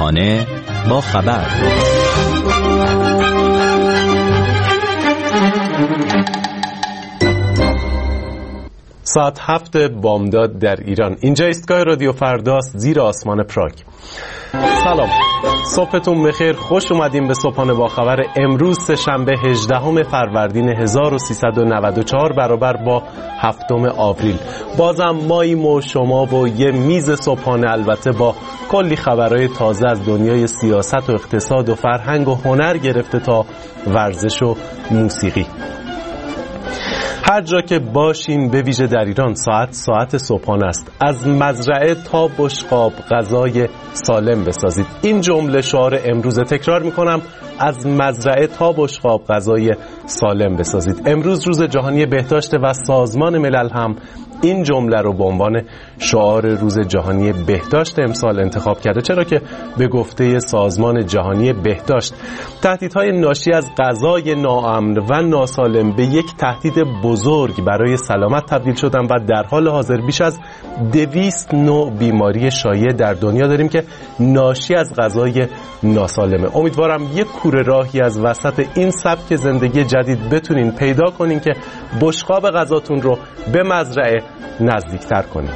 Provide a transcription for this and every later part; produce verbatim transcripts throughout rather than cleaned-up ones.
همراهانه با خبر. ساعت هفت بامداد در ایران. اینجا ایستگاه رادیو فرداست، زیر آسمان پراگ. سلام، صبحتون بخیر، خوش اومدیم به صبحانه با خبر امروز سه‌شنبه هجدهم فروردین هزار و سیصد و نود و چهار برابر با هفتم آوریل. بازم ماییم و شما و یه میز صبحانه، البته با کلی خبرهای تازه از دنیای سیاست و اقتصاد و فرهنگ و هنر گرفته تا ورزش و موسیقی. هر جا که باشین، به ویژه در ایران، ساعت ساعت صبحانه است. از مزرعه تا بشقاب غذای سالم بسازید. این جمله شعار امروز. تکرار میکنم، از مزرعه تا بشقاب غذای سالم بسازید. امروز روز جهانی بهداشت و سازمان ملل هم این جمله رو به عنوان شعار روز جهانی بهداشت امسال انتخاب کرده، چرا که به گفته سازمان جهانی بهداشت تهدیدهای ناشی از غذای ناامن و ناسالم به یک تهدید بزرگ برای سلامت تبدیل شدن و در حال حاضر بیش از دویست نوع بیماری شایع در دنیا داریم که ناشی از غذای ناسالمه. امیدوارم یک کوره راهی از وسط این سبک زندگی جدید بتونین پیدا کنین که بشقاب غذاتون رو به مزرعه نزدیکتر کنیم.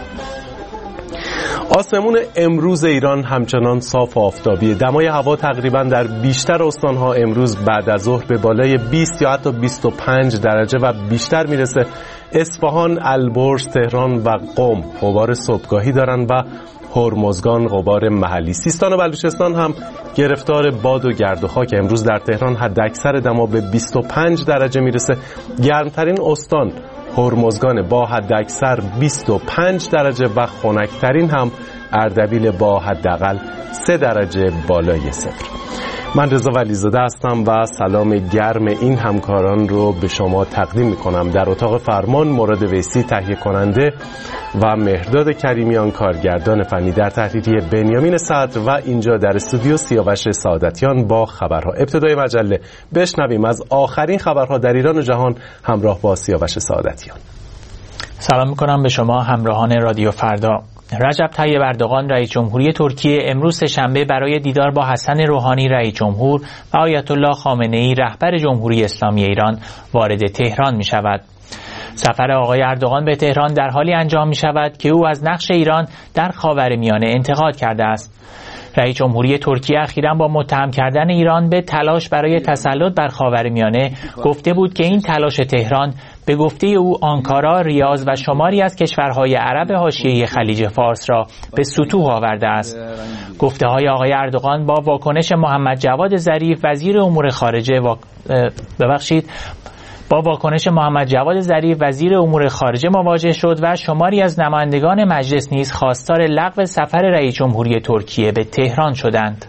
آسمون امروز ایران همچنان صاف و آفتابیه. دمای هوا تقریبا در بیشتر استانها امروز بعد از ظهر به بالای بیست یا حتی بیست و پنج درجه و بیشتر میرسه. اصفهان، البرز، تهران و قم غبار صبحگاهی دارن و هرمزگان غبار محلی. سیستان و بلوچستان هم گرفتار باد و گرد و خاک. امروز در تهران حداکثر دما به بیست و پنج درجه میرسه. گرمترین استان هرمزگان با حداکثر بیست و پنج درجه و خنک‌ترین هم اردبیل با حداقل سه درجه بالای صفر. من رضا ولیزاده هستم و سلام گرم این همکاران رو به شما تقدیم میکنم. در اتاق فرمان مراد ویسی تهیه کننده و مهرداد کریمیان کارگردان فنی، در تحریریه بنیامین صدر و اینجا در استودیو سیاوش سعادتیان با خبرها. ابتدای مجله بشنویم از آخرین خبرها در ایران و جهان همراه با سیاوش سعادتیان. سلام میکنم به شما همراهان رادیو فردا. رجب طیب اردوغان رئیس جمهوری ترکیه امروز سه‌شنبه برای دیدار با حسن روحانی رئیس جمهور و آیت الله خامنه‌ای رهبر جمهوری اسلامی ایران وارد تهران می شود. سفر آقای اردوغان به تهران در حالی انجام می شود که او از نقش ایران در خاورمیانه انتقاد کرده است. رئیس جمهوری ترکیه اخیراً با متهم کردن ایران به تلاش برای تسلط بر خاورمیانه گفته بود که این تلاش تهران به گفته او آنکارا، ریاض و شماری از کشورهای عرب حاشیه خلیج فارس را به سطوح آورده است. گفته های آقای اردوغان با واکنش محمد جواد ظریف وزیر امور خارجه و... ببخشید با واکنش محمد جواد ظریف وزیر امور خارجه مواجه شد و شماری از نمایندگان مجلس نیز خواستار لغو سفر رئیس جمهوری ترکیه به تهران شدند.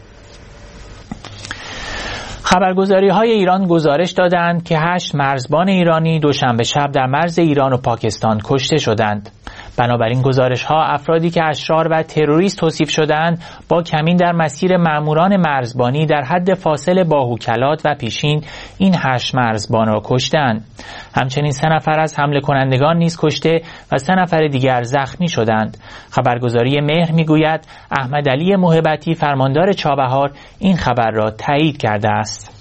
خبرگزاری های ایران گزارش دادند که هشت مرزبان ایرانی دوشنبه شب در مرز ایران و پاکستان کشته شدند. بنابراین گزارش ها افرادی که اشرار و تروریست توصیف شدند با کمین در مسیر ماموران مرزبانی در حد فاصل باهوکلات و پیشین این هشت مرزبان را کشتند. همچنین سه نفر از حمله کنندگان نیز کشته و سه نفر دیگر زخمی شدند. خبرگزاری مهر میگوید احمد علی موهبتی فرماندار چابهار این خبر را تایید کرده است.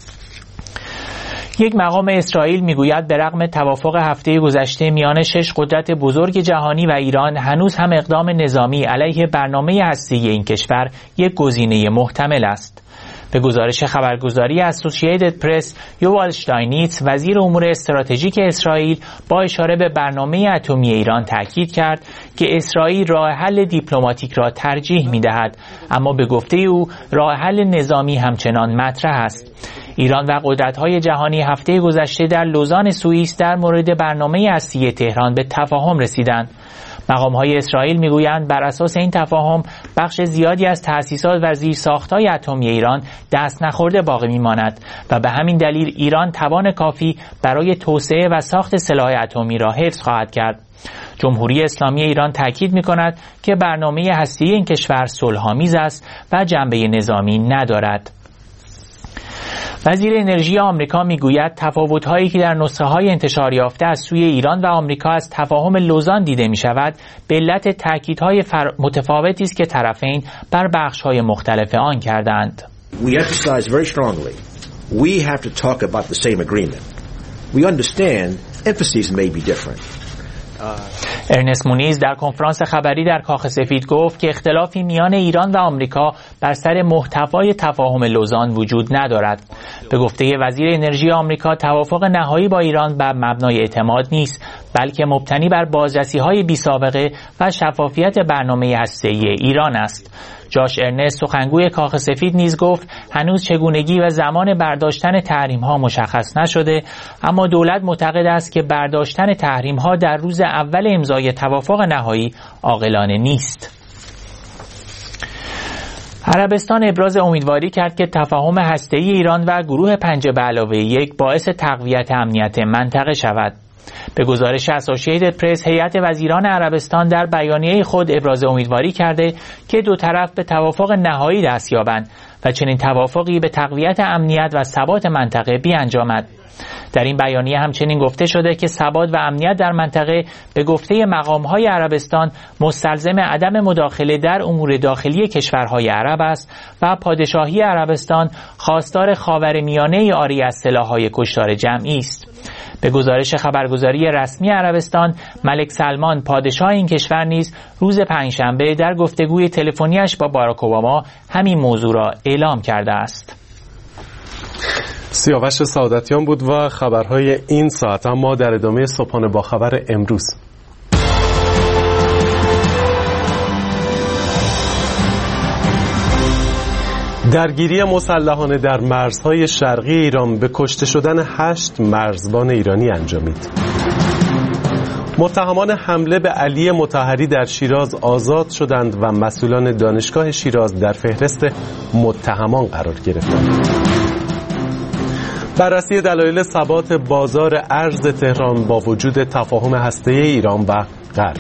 یک مقام اسرائیل میگوید به رغم توافق هفته گذشته میان شش قدرت بزرگ جهانی و ایران، هنوز هم اقدام نظامی علیه برنامه هسته‌ای این کشور یک گزینه محتمل است. به گزارش خبرگزاری اسوسییتد پرس، یووال شتاینیتس وزیر امور استراتژیک اسرائیل با اشاره به برنامه اتمی ایران تاکید کرد که اسرائیل راه حل دیپلماتیک را ترجیح می‌دهد، اما به گفته او راه حل نظامی همچنان مطرح است. ایران و قدرت‌های جهانی هفته گذشته در لوزان سوئیس در مورد برنامه هسته‌ای تهران به تفاهم رسیدند. مقام‌های اسرائیل می‌گویند بر اساس این تفاهم بخش زیادی از تأسیسات و زیرساخت‌های اتمی ایران دست نخورده باقی می‌ماند و به همین دلیل ایران توان کافی برای توسعه و ساخت سلاح اتمی را حفظ خواهد کرد. جمهوری اسلامی ایران تاکید می‌کند که برنامه هسته‌ای این کشور صلح‌آمیز است و جنبه نظامی ندارد. وزیر انرژی آمریکا میگوید تفاوت‌هایی که در نسخه‌های انتشار یافته از سوی ایران و آمریکا از تفاهم لوزان دیده می‌شود به علت تأکیدهای فر... متفاوتی است که طرفین بر بخش‌های مختلف آن کردند. We emphasize very strongly we have to talk about the same agreement. We understand emphases may be different. ارنست مونیز در کنفرانس خبری در کاخ سفید گفت که اختلافی میان ایران و آمریکا بر سر محتوای تفاهم لوزان وجود ندارد. به گفته وزیر انرژی آمریکا توافق نهایی با ایران بر مبنای اعتماد نیست، بلکه مبتنی بر بازرسی‌های بی‌سابقه و شفافیت برنامه هسته‌ای ایران است. جاش ارنست سخنگوی کاخ سفید نیز گفت هنوز چگونگی و زمان برداشتن تحریم‌ها مشخص نشده، اما دولت معتقد است که برداشتن تحریم‌ها در روز اول امضای توافق نهایی عاقلانه نیست. عربستان ابراز امیدواری کرد که تفاهم هسته‌ای ایران و گروه پنجه به علاوه یک باعث تقویت امنیت منطقه شود. به گزارش اسوسییتد پرس، هیئت وزیران عربستان در بیانیه خود ابراز امیدواری کرده که دو طرف به توافق نهایی دست یابند و چنین توافقی به تقویت امنیت و ثبات منطقه بیانجامد. در این بیانیه همچنین گفته شده که ثبات و امنیت در منطقه به گفته مقام‌های عربستان مستلزم عدم مداخله در امور داخلی کشورهای عرب است و پادشاهی عربستان خواستار خاورمیانه‌ای عاری از سلاح‌های کشتار جمعی است. به گزارش خبرگزاری رسمی عربستان، ملک سلمان پادشاه این کشور نیز روز پنجشنبه در گفتگوی تلفنیش با باراک اوباما همین موضوع را اعلام کرده است. سیاوش سعادتیان بود و خبرهای این ساعت. اما در ادامه صبحانه با خبر امروز، درگیری مسلحانه در مرزهای شرقی ایران به کشته شدن هشت مرزبان ایرانی انجامید. متهمان حمله به علی مطهری در شیراز آزاد شدند و مسئولان دانشگاه شیراز در فهرست متهمان قرار گرفتند. بررسی دلایل ثبات بازار ارز تهران با وجود تفاهم هسته‌ای ایران و غرب.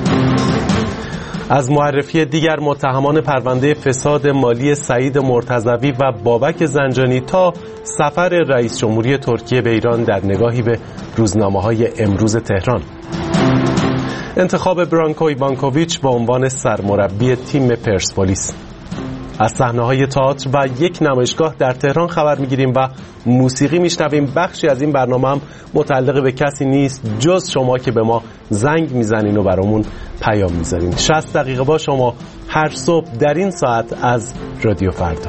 از معرفی دیگر متهمان پرونده فساد مالی سعید مرتضوی و بابک زنجانی تا سفر رئیس جمهوری ترکیه به ایران در نگاهی به روزنامه‌های امروز تهران. انتخاب برانکو ایوانکوویچ به عنوان سرمربی تیم پرسپولیس. از صحنه‌های تئاتر و یک نمایشگاه در تهران خبر می‌گیریم و موسیقی میشنویم. بخشی از این برنامه هم متعلق به کسی نیست جز شما که به ما زنگ میزنین و برامون پیام میذارین. شصت دقیقه با شما هر صبح در این ساعت از رادیو فردا.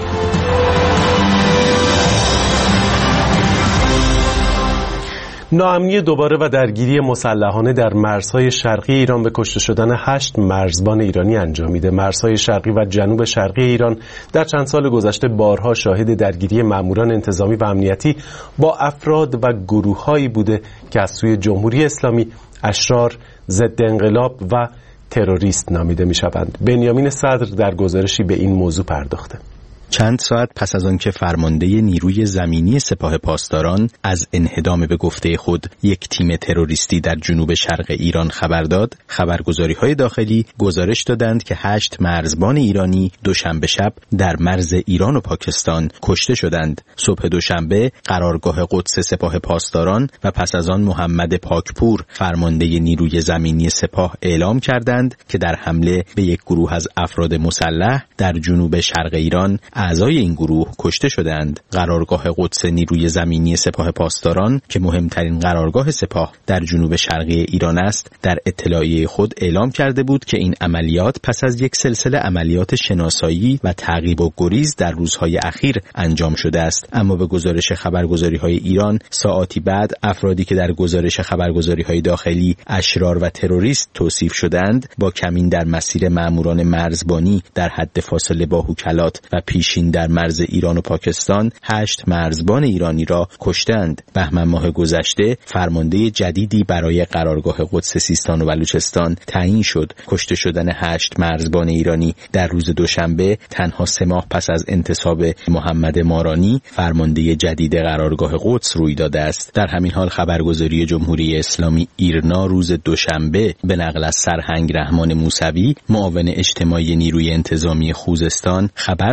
ناامنی دوباره و درگیری مسلحانه در مرزهای شرقی ایران به کشته شدن هشت مرزبان ایرانی انجامیده. مرزهای شرقی و جنوب شرقی ایران در چند سال گذشته بارها شاهد درگیری ماموران انتظامی و امنیتی با افراد و گروه‌هایی بوده که از سوی جمهوری اسلامی اشرار، ضد انقلاب و تروریست نامیده می‌شوند. بنیامین صدر در گزارشی به این موضوع پرداخته. چند ساعت پس از آنکه فرمانده نیروی زمینی سپاه پاسداران از انهدام به گفته خود یک تیم تروریستی در جنوب شرق ایران خبر داد، خبرگزاری‌های داخلی گزارش دادند که هشت مرزبان ایرانی دوشنبه شب در مرز ایران و پاکستان کشته شدند. صبح دوشنبه قرارگاه قدس سپاه پاسداران و پس از آن محمد پاکپور فرمانده نیروی زمینی سپاه اعلام کردند که در حمله به یک گروه از افراد مسلح در جنوب شرق ایران اعضای این گروه کشته شدند. قرارگاه قدس نیروی زمینی سپاه پاسداران که مهمترین قرارگاه سپاه در جنوب شرقی ایران است، در اطلاعیه خود اعلام کرده بود که این عملیات پس از یک سلسله عملیات شناسایی و تعقیب و گریز در روزهای اخیر انجام شده است. اما به گزارش خبرگزاری‌های ایران ساعاتی بعد افرادی که در گزارش خبرگزاری‌های داخلی اشرار و تروریست توصیف شدند، با کمین در مسیر ماموران مرزبانی در حد فاصله با هوکلات و پیشین در مرز ایران و پاکستان هشت مرزبان ایرانی را کشتند. بهمن ماه گذشته فرمانده جدیدی برای قرارگاه قدس سیستان و بلوچستان تعیین شد. کشته شدن هشت مرزبان ایرانی در روز دوشنبه تنها سه ماه پس از انتصاب محمد مارانی فرمانده جدید قرارگاه قدس روی داده است. در همین حال خبرگزاری جمهوری اسلامی ایرنا روز دوشنبه به نقل از سرهنگ رحمان موسوی معاون اجتماعی نیروی انتظامی خوزستان خبر داد که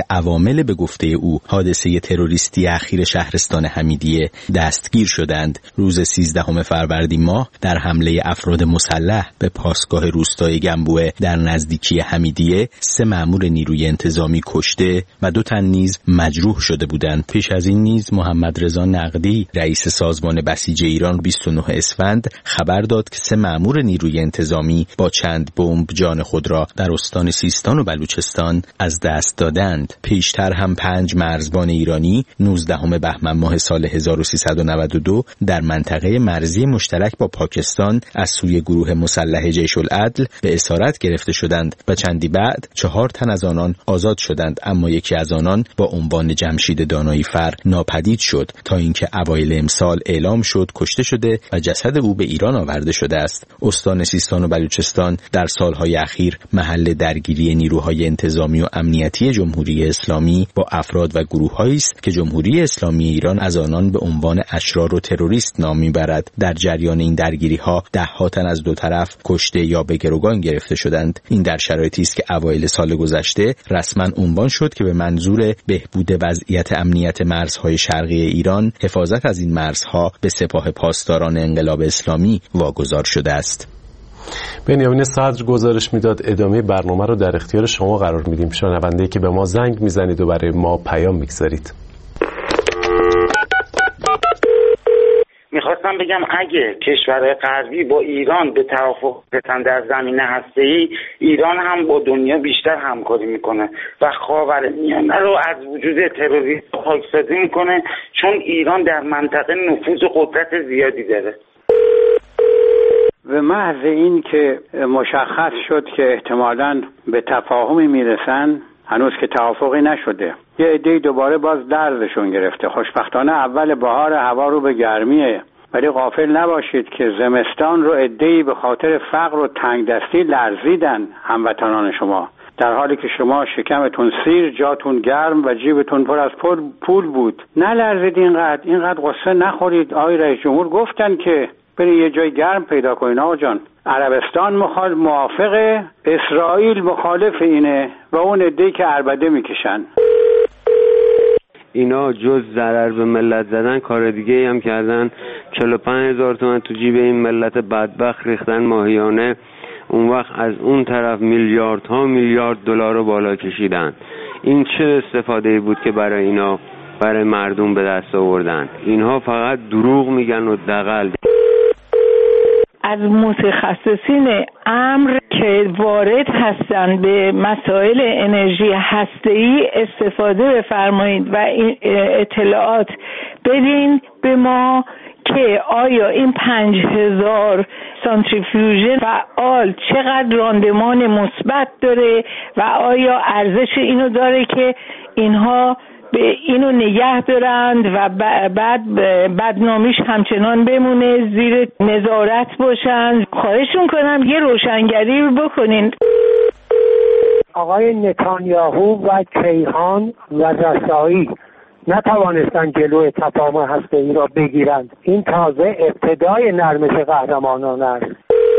عوامل به گفته او حادثه تروریستی اخیر شهرستان حمیدیه دستگیر شدند. روز سیزدهم فروردین ماه در حمله افراد مسلح به پاسگاه روستای گنبوه در نزدیکی حمیدیه سه مأمور نیروی انتظامی کشته و دو تن نیز مجروح شده بودند. پیش از این نیز محمد رضا نقدی رئیس سازمان بسیج ایران بیست و نه اسفند خبر داد که سه مأمور نیروی انتظامی با چند بمب جان خود را در استان سیستان و بلوچستان از دست دادند. پیشتر هم پنج مرزبان ایرانی نوزدهم بهمن ماه سال هزار و سیصد و نود و دو در منطقه مرزی مشترک با پاکستان از سوی گروه مسلح جیش العدل به اسارت گرفته شدند و چندی بعد چهار تن از آنان آزاد شدند، اما یکی از آنان با عنوان جمشید دانایی فر ناپدید شد تا اینکه اوایل امسال اعلام شد کشته شده و جسد او به ایران آورده شده است. استان سیستان و بلوچستان در سالهای اخیر محل درگیری نیروهای انتظامی و امنیتی جمهوری اسلامی با افراد و گروه‌هایی است که جمهوری اسلامی ایران از آنان به عنوان اشرار و تروریست نام میبرد. در جریان این درگیری‌ها ده‌ها تن از دو طرف کشته یا به گروگان گرفته شدند. این در شرایطی است که اوایل سال گذشته رسما عنوان شد که به منظور بهبود وضعیت امنیت مرزهای شرقی ایران حفاظت از این مرزها به سپاه پاسداران انقلاب اسلامی واگذار شده است. بنیامین صدر گزارش میداد. ادامه برنامه رو در اختیار شما قرار میدیم، شنونده‌ای که به ما زنگ میزنید و برای ما پیام میگذارید. میخواستم بگم اگه کشورهای غربی با ایران به توافق رسن در زمینه هسته‌ای، ایران هم با دنیا بیشتر همکاری میکنه و خاورمیانه رو از وجود تروریسم پاکسازی میکنه، چون ایران در منطقه نفوذ و قدرت زیادی داره. و محض این که مشخص شد که احتمالاً به تفاهمی میرسن، هنوز که توافقی نشده، یه عده‌ای دوباره باز دردشون گرفته. خوشبختانه اول بهار هوا رو به گرمیه، ولی غافل نباشید که زمستان رو عده‌ای به خاطر فقر و تنگدستی لرزیدن هموطنان شما، در حالی که شما شکمتون سیر، جاتون گرم و جیبتون پر از پول بود. نلرزید اینقدر، اینقدر قصه نخورید. آقای رئیس جمهور گفتن که برید یه جای گرم پیدا کنین. آقا جان، عربستان مخال موافقه، اسرائیل مخالف اینه و اون عده‌ای که عربده میکشن. اینا جز ضرر به ملت زدن کار دیگه هم کردن. چهل و پنج هزار تومان تو جیب این ملت بدبخت ریختن ماهیانه. اون وقت از اون طرف میلیاردها میلیارد دلار رو بالا کشیدن. این چه استفاده بود که برای اینا، برای مردم به دست آوردن؟ اینها فقط دروغ میگن و دغل. از متخصصین امر که وارد هستند به مسائل انرژی هسته‌ای استفاده بفرمایید و این اطلاعات بدین به ما که آیا این پنج هزار سانتریفیوژن فعال چقدر راندمان مثبت داره و آیا ارزش اینو داره که اینها به اینو نگه دارند و بعد بدنامیش همچنان بمونه، زیر نظارت باشند. خواهش میکنم یه روشنگری بکنین. آقای نتانیاهو و کیهان و رسایی نتوانستند جلوی تفاهم هسته‌ای را بگیرند. این تازه ابتدای نرمش قهرمانان است.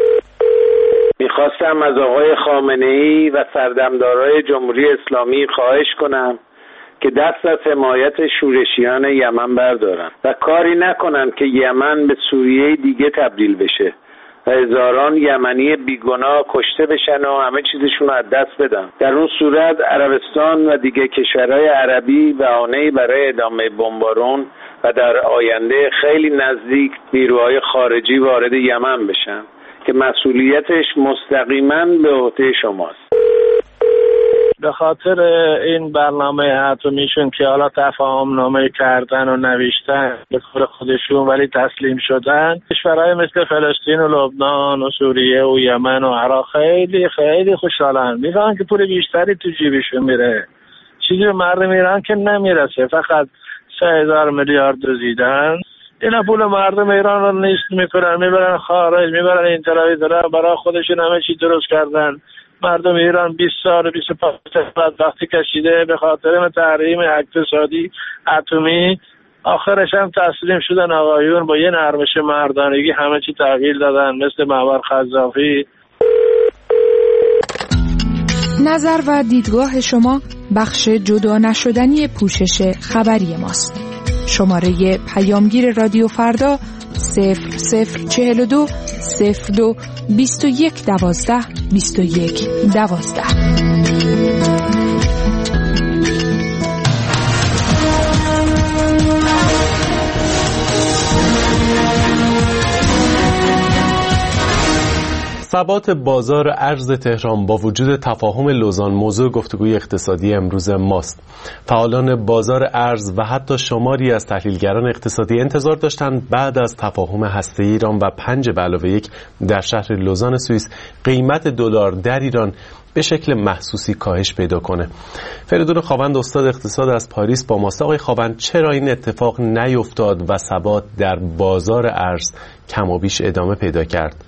میخواستم از آقای خامنه‌ای و سردمدارای جمهوری اسلامی خواهش کنم که دست از حمایت شورشیان یمن بردارن و کاری نکنن که یمن به سوریه دیگه تبدیل بشه و هزاران یمنی بیگناه کشته بشن و همه چیزشون رو از دست بدن. در اون صورت عربستان و دیگه کشورهای عربی بهانه‌ای برای ادامه بمبارون و در آینده خیلی نزدیک نیروهای خارجی وارد یمن بشن که مسئولیتش مستقیما به عهده شماست. به خاطر این برنامه اتمیشون که حالا تفاهم نامه کردن و نوشتن به کار خودشون ولی تسلیم شدن، کشورهای مثل فلسطین و لبنان و سوریه و یمن و عراق خیلی خیلی خوشحالن، میگن که پول بیشتری تو جیبشون میره. چیزی به مردم ایران که نمیرسه، فقط سه هزار میلیارد دزدیدن. اینا پول مردم ایران رو نیست میکنن، میبرن خارج، میبرن این طرفی طرف، برای خودشون همه چی درست کردن. مردم ایران بیست سال بیست و پنج سال وقتی کشیده به خاطر تحریم اقتصادی اتمی، آخرش هم تسلیم شدن آقایون با یه نرمش مردانگی همه چی تغییر دادن، مثل معمر قذافی. نظر و دیدگاه شما بخش جدا نشدنی پوشش خبری ماست. شماره پیامگیر رادیو فردا صفر صفر چهل و دو صفر دو بیست و یک دوازده بیست و یک دوازده. ثبات بازار ارز تهران با وجود تفاهم لوزان موضوع گفتگوی اقتصادی امروز ماست. فعالان بازار ارز و حتی شماری از تحلیلگران اقتصادی انتظار داشتند بعد از تفاهم هسته‌ای ایران و پنج به علاوه یک در شهر لوزان سوئیس قیمت دلار در ایران به شکل محسوسی کاهش پیدا کنه. فریدون خاوند استاد اقتصاد از پاریس با ماست. آقای خاوند، چرا این اتفاق نیفتاد و ثبات در بازار ارز کم و بیش ادامه پیدا کرد؟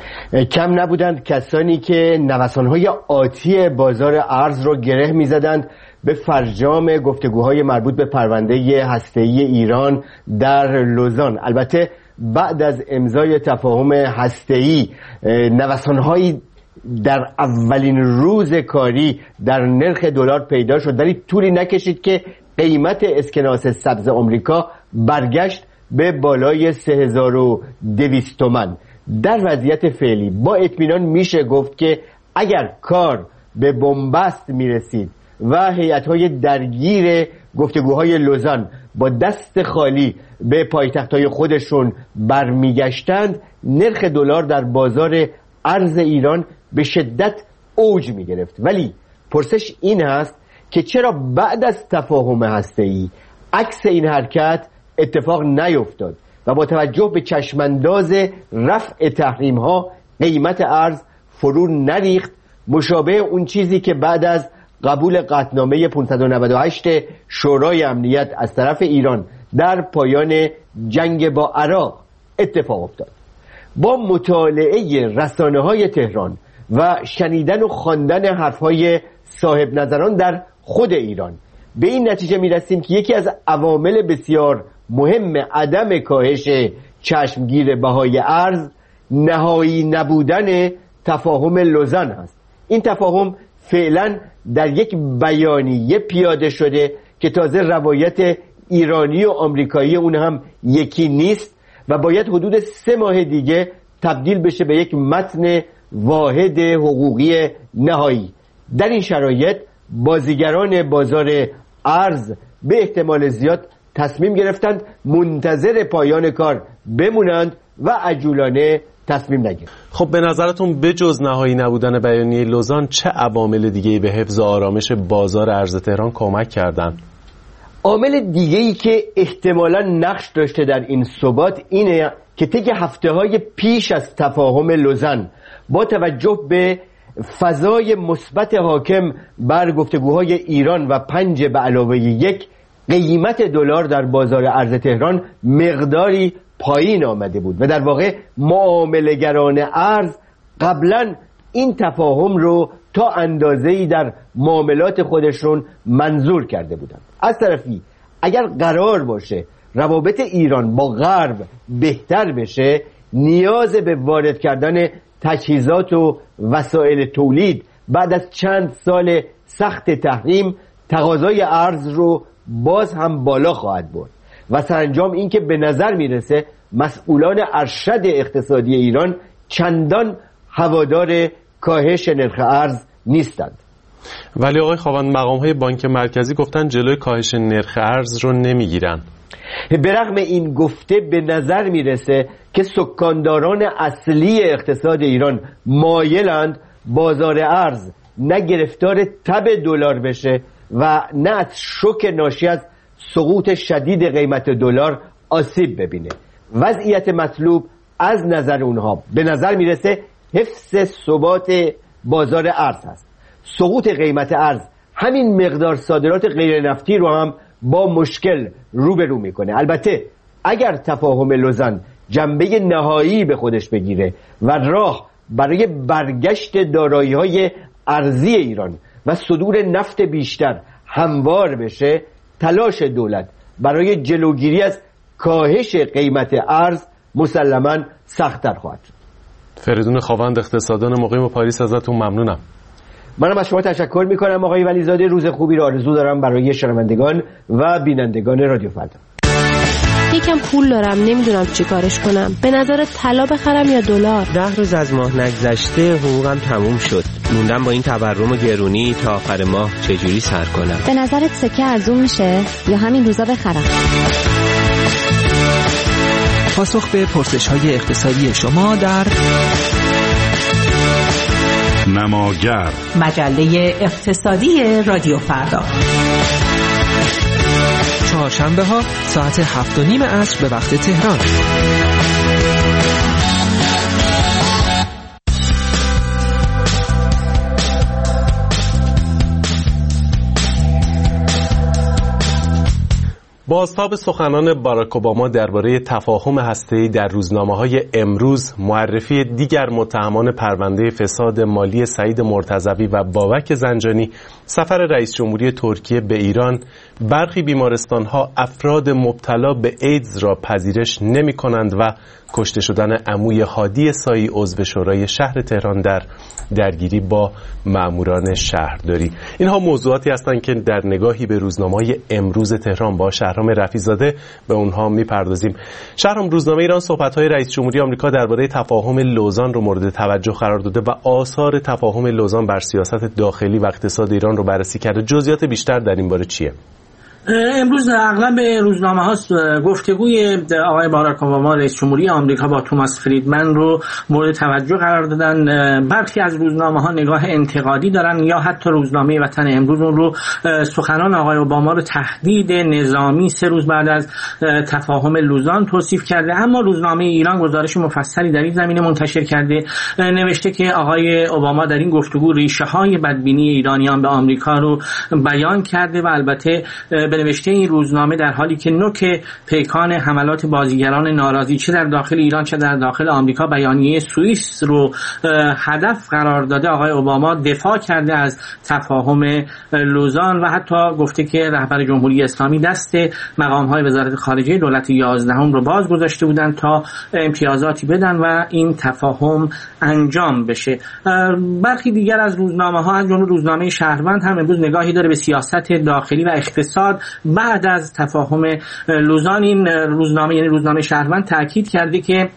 کم نبودند کسانی که نوسان‌های آتی بازار ارز رو گره می‌زدند به فرجام گفتگوهای مربوط به پرونده هسته‌ای ایران در لوزان. البته بعد از امضای تفاهم هسته‌ای نوسان‌هایی در اولین روز کاری در نرخ دلار پیدا شد، ولی طولی نکشید که قیمت اسکناس سبز آمریکا برگشت به بالای سه هزار و دویست تومان. در وضعیت فعلی با اطمینان میشه گفت که اگر کار به بنبست میرسید و هیئت‌های درگیر گفتگوهای لوزان با دست خالی به پایتخت‌های خودشون برمیگشتند، نرخ دلار در بازار ارز ایران به شدت اوج میگرفت. ولی پرسش این هست که چرا بعد از تفاهم هسته‌ای عکس این حرکت اتفاق نیفتاد و با توجه به چشمانداز رفع تحریم ها قیمت ارز فرو نریخت، مشابه اون چیزی که بعد از قبول قطعنامه پانصد و نود و هشت شورای امنیت از طرف ایران در پایان جنگ با عراق اتفاق افتاد. با مطالعه رسانه های تهران و شنیدن و خواندن حرف های صاحب نظران در خود ایران به این نتیجه می رسیم که یکی از عوامل بسیار مهم عدم کاهش چشمگیر بهای ارز نهایی نبودن تفاهم لوزان است. این تفاهم فعلا در یک بیانیه پیاده شده که تازه روایت ایرانی و آمریکایی اون هم یکی نیست و باید حدود سه ماه دیگه تبدیل بشه به یک متن واحد حقوقی نهایی. در این شرایط بازیگران بازار ارز به احتمال زیاد تصمیم گرفتند منتظر پایان کار بمونند و عجولانه تصمیم نگیرند. خب به نظرتون بجز نهایی نبودن بیانیه لوزان چه عوامل دیگه‌ای به حفظ و آرامش بازار ارز تهران کمک کردند؟ عامل دیگه‌ای که احتمالاً نقش داشته در این ثبات اینه که طی هفته‌های پیش از تفاهم لوزان با توجه به فضای مثبت حاکم بر گفتگوهای ایران و پنج به علاوه یک قیمت دلار در بازار ارز تهران مقداری پایین آمده بود و در واقع معامله‌گران ارز قبلا این تفاهم رو تا اندازه‌ای در معاملات خودشون منظور کرده بودند. از طرفی اگر قرار باشه روابط ایران با غرب بهتر بشه، نیاز به وارد کردن تجهیزات و وسایل تولید بعد از چند سال سخت تحریم تقاضای ارز رو باز هم بالا خواهد برد و سرانجام این که به نظر میرسه مسئولان ارشد اقتصادی ایران چندان هوادار کاهش نرخ ارز نیستند. ولی آقای خاوند مقام‌های بانک مرکزی گفتن جلوی کاهش نرخ ارز رو نمیگیرن. به رغم این گفته به نظر میرسه که سکانداران اصلی اقتصاد ایران مایلند بازار ارز نه گرفتار تب دلار بشه و نه از شوک ناشی از سقوط شدید قیمت دلار آسیب ببینه. وضعیت مطلوب از نظر اونها به نظر میرسه حفظ ثبات بازار ارز هست. سقوط قیمت ارز همین مقدار صادرات غیر نفتی رو هم با مشکل روبرو میکنه. البته اگر تفاهم لوزان جنبه نهایی به خودش بگیره و راه برای برگشت دارایی‌های ارزی ایران و صدور نفت بیشتر هموار بشه، تلاش دولت برای جلوگیری از کاهش قیمت ارز مسلماً سخت‌تر خواهد شد. فریدون خاوند، اقتصاددان مقیم پاریس، ازتون ممنونم. منم از شما تشکر میکنم آقای ولیزاده. روز خوبی رو آرزو دارم برای شنوندگان و بینندگان رادیو فردا. یکم پول دارم، نمیدونم چی کارش کنم. به نظر طلا بخرم یا دلار؟ ده روز از ماه نگذشته حقوقم تموم شد. موندم با این تورم و گرونی تا آخر ماه چجوری سر کنم. به نظرت سکه ارزون میشه یا همین روزا بخرم؟ پاسخ به پرسش‌های اقتصادی شما در نماگر، مجله اقتصادی رادیو فردا، چهارشنبه ها ساعت هفت و نیم عصر به وقت تهران. بازتاب سخنان باراک اوباما درباره تفاهم هسته‌ای در روزنامه‌های امروز، معرفی دیگر متهمان پرونده فساد مالی سعید مرتضوی و بابک زنجانی، سفر رئیس جمهوری ترکیه به ایران، برخی بیمارستان‌ها افراد مبتلا به ایدز را پذیرش نمی‌کنند و کشته شدن عموی هادی سایی عضو شورای شهر تهران در درگیری با ماموران شهرداری. اینها موضوعاتی هستند که در نگاهی به روزنامه‌های امروز تهران با شهرام رفیع‌زاده به اونها میپردازیم. شهرام، روزنامه ایران صحبت‌های رئیس جمهوری آمریکا درباره تفاهم لوزان رو مورد توجه قرار داده و آثار تفاهم لوزان بر سیاست داخلی و اقتصاد ایران رو بررسی کرده. جزئیات بیشتر در این باره چیه؟ امروز اغلب روزنامه ها گفتگوی آقای باراک اوباما رئیس جمهوری آمریکا با توماس فریدمن رو مورد توجه قرار دادن. برخی از روزنامه ها نگاه انتقادی دارن یا حتی روزنامه وطن امروز اون رو سخنان آقای اوباما رو تهدید نظامی سه روز بعد از تفاهم لوزان توصیف کرده. اما روزنامه ایران گزارش مفصلی در این زمینه منتشر کرده، نوشته که آقای اوباما در این گفتگو ریشه های بدبینی ایرانیان به آمریکا رو بیان کرده و البته به نوشته این روزنامه در حالی که نوک پیکان حملات بازیگران ناراضی چه در داخل ایران چه در داخل آمریکا بیانیه سوئیس رو هدف قرار داده، آقای اوباما دفاع کرده از تفاهم لوزان و حتی گفته که رهبر جمهوری اسلامی دست مقام‌های وزارت خارجه دولت یازدهم رو باز گذاشته بودن تا امتیازاتی بدن و این تفاهم انجام بشه. برخی دیگر از روزنامه‌ها از جمله روزنامه شهروند هم امروز نگاهی داره به سیاست داخلی و اقتصاد بعد از تفاهم لوزان. این روزنامه یعنی روزنامه شهروند تاکید کرده که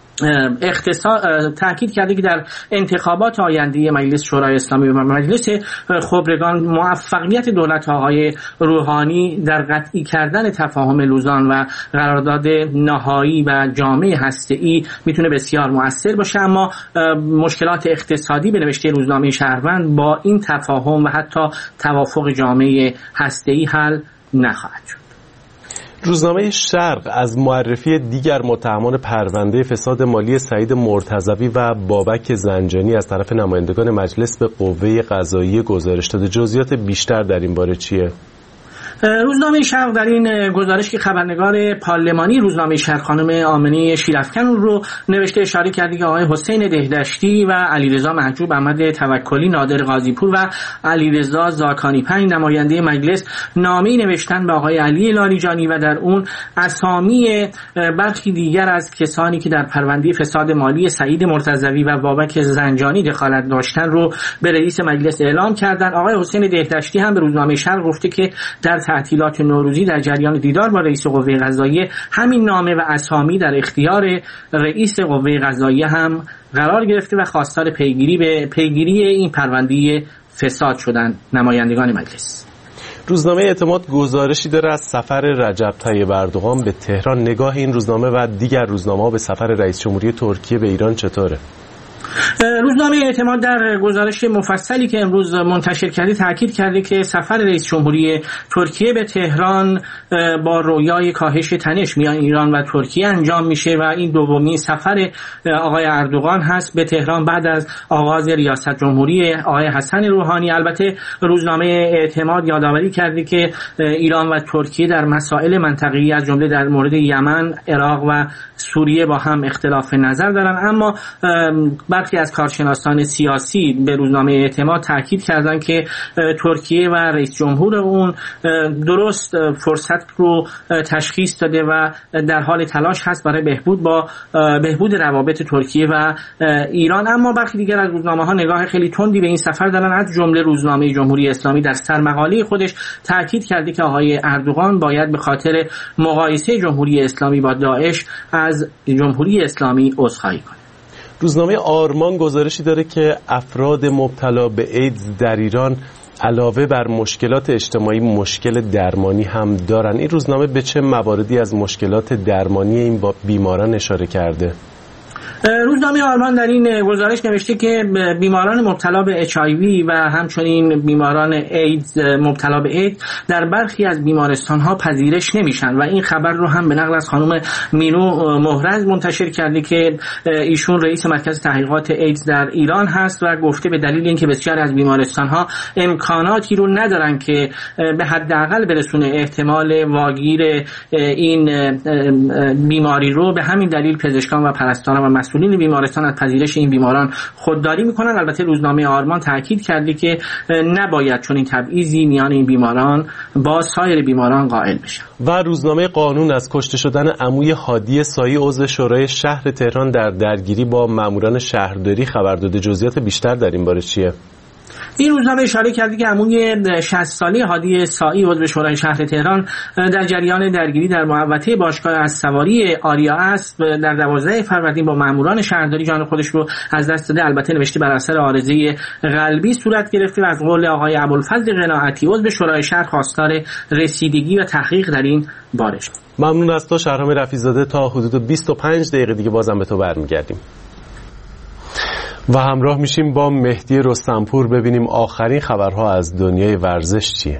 اختصاص تاکید کرده که در انتخابات آینده مجلس شورای اسلامی و مجلس خبرگان موفقیت دولت آقای روحانی در قطعی کردن تفاهم لوزان و قرارداد نهایی و جامع هسته‌ای میتونه بسیار مؤثر باشه، اما مشکلات اقتصادی به نوشته روزنامه شهروند با این تفاهم و حتی توافق جامع هسته‌ای حل نخواهد شد. روزنامه شرق از معرفی دیگر متهمان پرونده فساد مالی سعید مرتضوی و بابک زنجانی از طرف نمایندگان مجلس به قوه قضاییه گزارش داده. جزئیات بیشتر در این باره چیه؟ روزنامه شرق در این گزارش که خبرنگار پارلمانی روزنامه شرق خانم آمنه شیرافکن رو نوشته اشاره کرده که آقای حسین دهدشتی و علیرضا محجوب احمد توکلی، نادر قاضیپور و علیرضا زاکانی پنج نماینده مجلس نامه‌ای نوشتن به آقای علی لاریجانی و در اون اسامی برخی دیگر از کسانی که در پرونده فساد مالی سعید مرتضوی و بابک زنجانی دخالت داشتن رو به رئیس مجلس اعلام کردن. آقای حسین دهدشتی هم به روزنامه شرق گفته که در تعطیلات نوروزی در جریان دیدار با رئیس قوه قضاییه همین نامه و اسامی در اختیار رئیس قوه قضاییه هم قرار گرفته و خواستار پیگیری به پیگیری این پرونده فساد شدند نمایندگان مجلس. روزنامه اعتماد گزارشی داره از سفر رجب طیب اردوغان به تهران. نگاه این روزنامه و دیگر روزنامه‌ها به سفر رئیس جمهوری ترکیه به ایران چطوره؟ روزنامه اعتماد در گزارش مفصلی که امروز منتشر کرده تاکید کرده که سفر رئیس جمهوری ترکیه به تهران با رویای کاهش تنش میان ایران و ترکیه انجام میشه و این دومین سفر آقای اردوغان هست به تهران بعد از آغاز ریاست جمهوری آقای حسن روحانی. البته روزنامه اعتماد یادآوری کرده که ایران و ترکیه در مسائل منطقه‌ای از جمله در مورد یمن، عراق و سوریه با هم اختلاف نظر دارن، اما بر برخی از کارشناسان سیاسی به روزنامه اعتماد تاکید کردند که ترکیه و رئیس جمهور اون درست فرصت رو تشخیص داده و در حال تلاش هست برای بهبود با بهبود روابط ترکیه و ایران. اما برخی دیگر از روزنامه‌ها نگاه خیلی تندی به این سفر دارن. از جمله روزنامه جمهوری اسلامی در سرمقاله خودش تاکید کرده که آقای اردوغان باید به خاطر مقایسه جمهوری اسلامی با داعش از جمهوری اسلامی عذرخواهی کنه. روزنامه آرمان گزارشی داره که افراد مبتلا به ایدز در ایران علاوه بر مشکلات اجتماعی مشکل درمانی هم دارن. این روزنامه به چه مواردی از مشکلات درمانی این بیماران اشاره کرده؟ روزنامه آلمان در این گزارش نوشته که بیماران مبتلا به اچ آی وی و همچنین بیماران ایدز مبتلا به ایدز در برخی از بیمارستان‌ها پذیرش نمیشن و این خبر رو هم به نقل از خانم مینو مهرز منتشر کرده که ایشون رئیس مرکز تحقیقات ایدز در ایران هست و گفته به دلیل اینکه بسیار از بیمارستان‌ها امکاناتی رو ندارن که به حداقل برسونه احتمال واگیر این بیماری رو، به همین دلیل پزشکان و پرستاران و مسئولین بیمارستان از پذیرش این بیماران خودداری میکنن. البته روزنامه آرمان تاکید کرده که نباید چون این تبعیضی میان این بیماران با سایر بیماران قائل بشه. و روزنامه قانون از کشته شدن عموی هادی سایی عضو شورای شهر تهران در درگیری با ماموران شهرداری خبر داده. جزئیات بیشتر در این باره چیه؟ این روزنامه اشاره کرده که عموی شصت ساله هادی سایی عضو شورای شهر تهران در جریان درگیری در محوطه باشگاه اسبسواری آریا اسب در دوازده فروردین با ماموران شهرداری جان خودش رو از دست داده. البته نوشته بر اثر عارضه قلبی صورت گرفته و از قول آقای ابوالفضل قناعتی عضو شورای شهر خواستار رسیدگی و تحقیق در این باره شد. ممنون از تو شهرام رفیع‌زاده. تا حدود بیست و پنج دقیقه دیگه بازم به تو برمیگردیم و همراه میشیم با مهدی رستمپور ببینیم آخرین خبرها از دنیای ورزش چیه.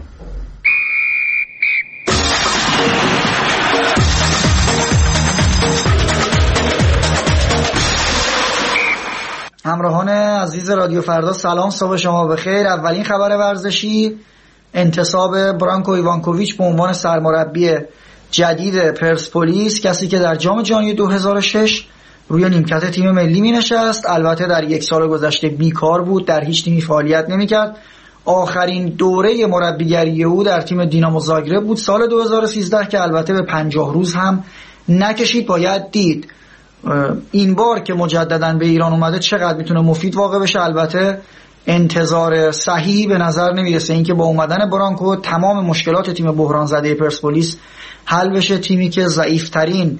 همراهان عزیز رادیو فردا سلام، صبح شما بخیر. اولین خبر ورزشی انتصاب برانکو ایوانکوویچ به عنوان سرمربی جدید پرسپولیس، کسی که در جام جهانی دو هزار و شش روی نیمکت تیم ملی می نشست. البته در یک سال گذشته بیکار بود، در هیچ تیمی فعالیت نمی کرد. آخرین دوره مربیگری او در تیم دینامو زاگرب بود سال دو هزار و سیزده که البته به پنجاه روز هم نکشید. باید دید این بار که مجددا به ایران اومده چقدر میتونه مفید واقع بشه. البته انتظار صحیح به نظر نمیرسه اینکه با اومدن برانکو تمام مشکلات تیم بحران زده پرسپولیس حل بشه. تیمی که ضعیفترین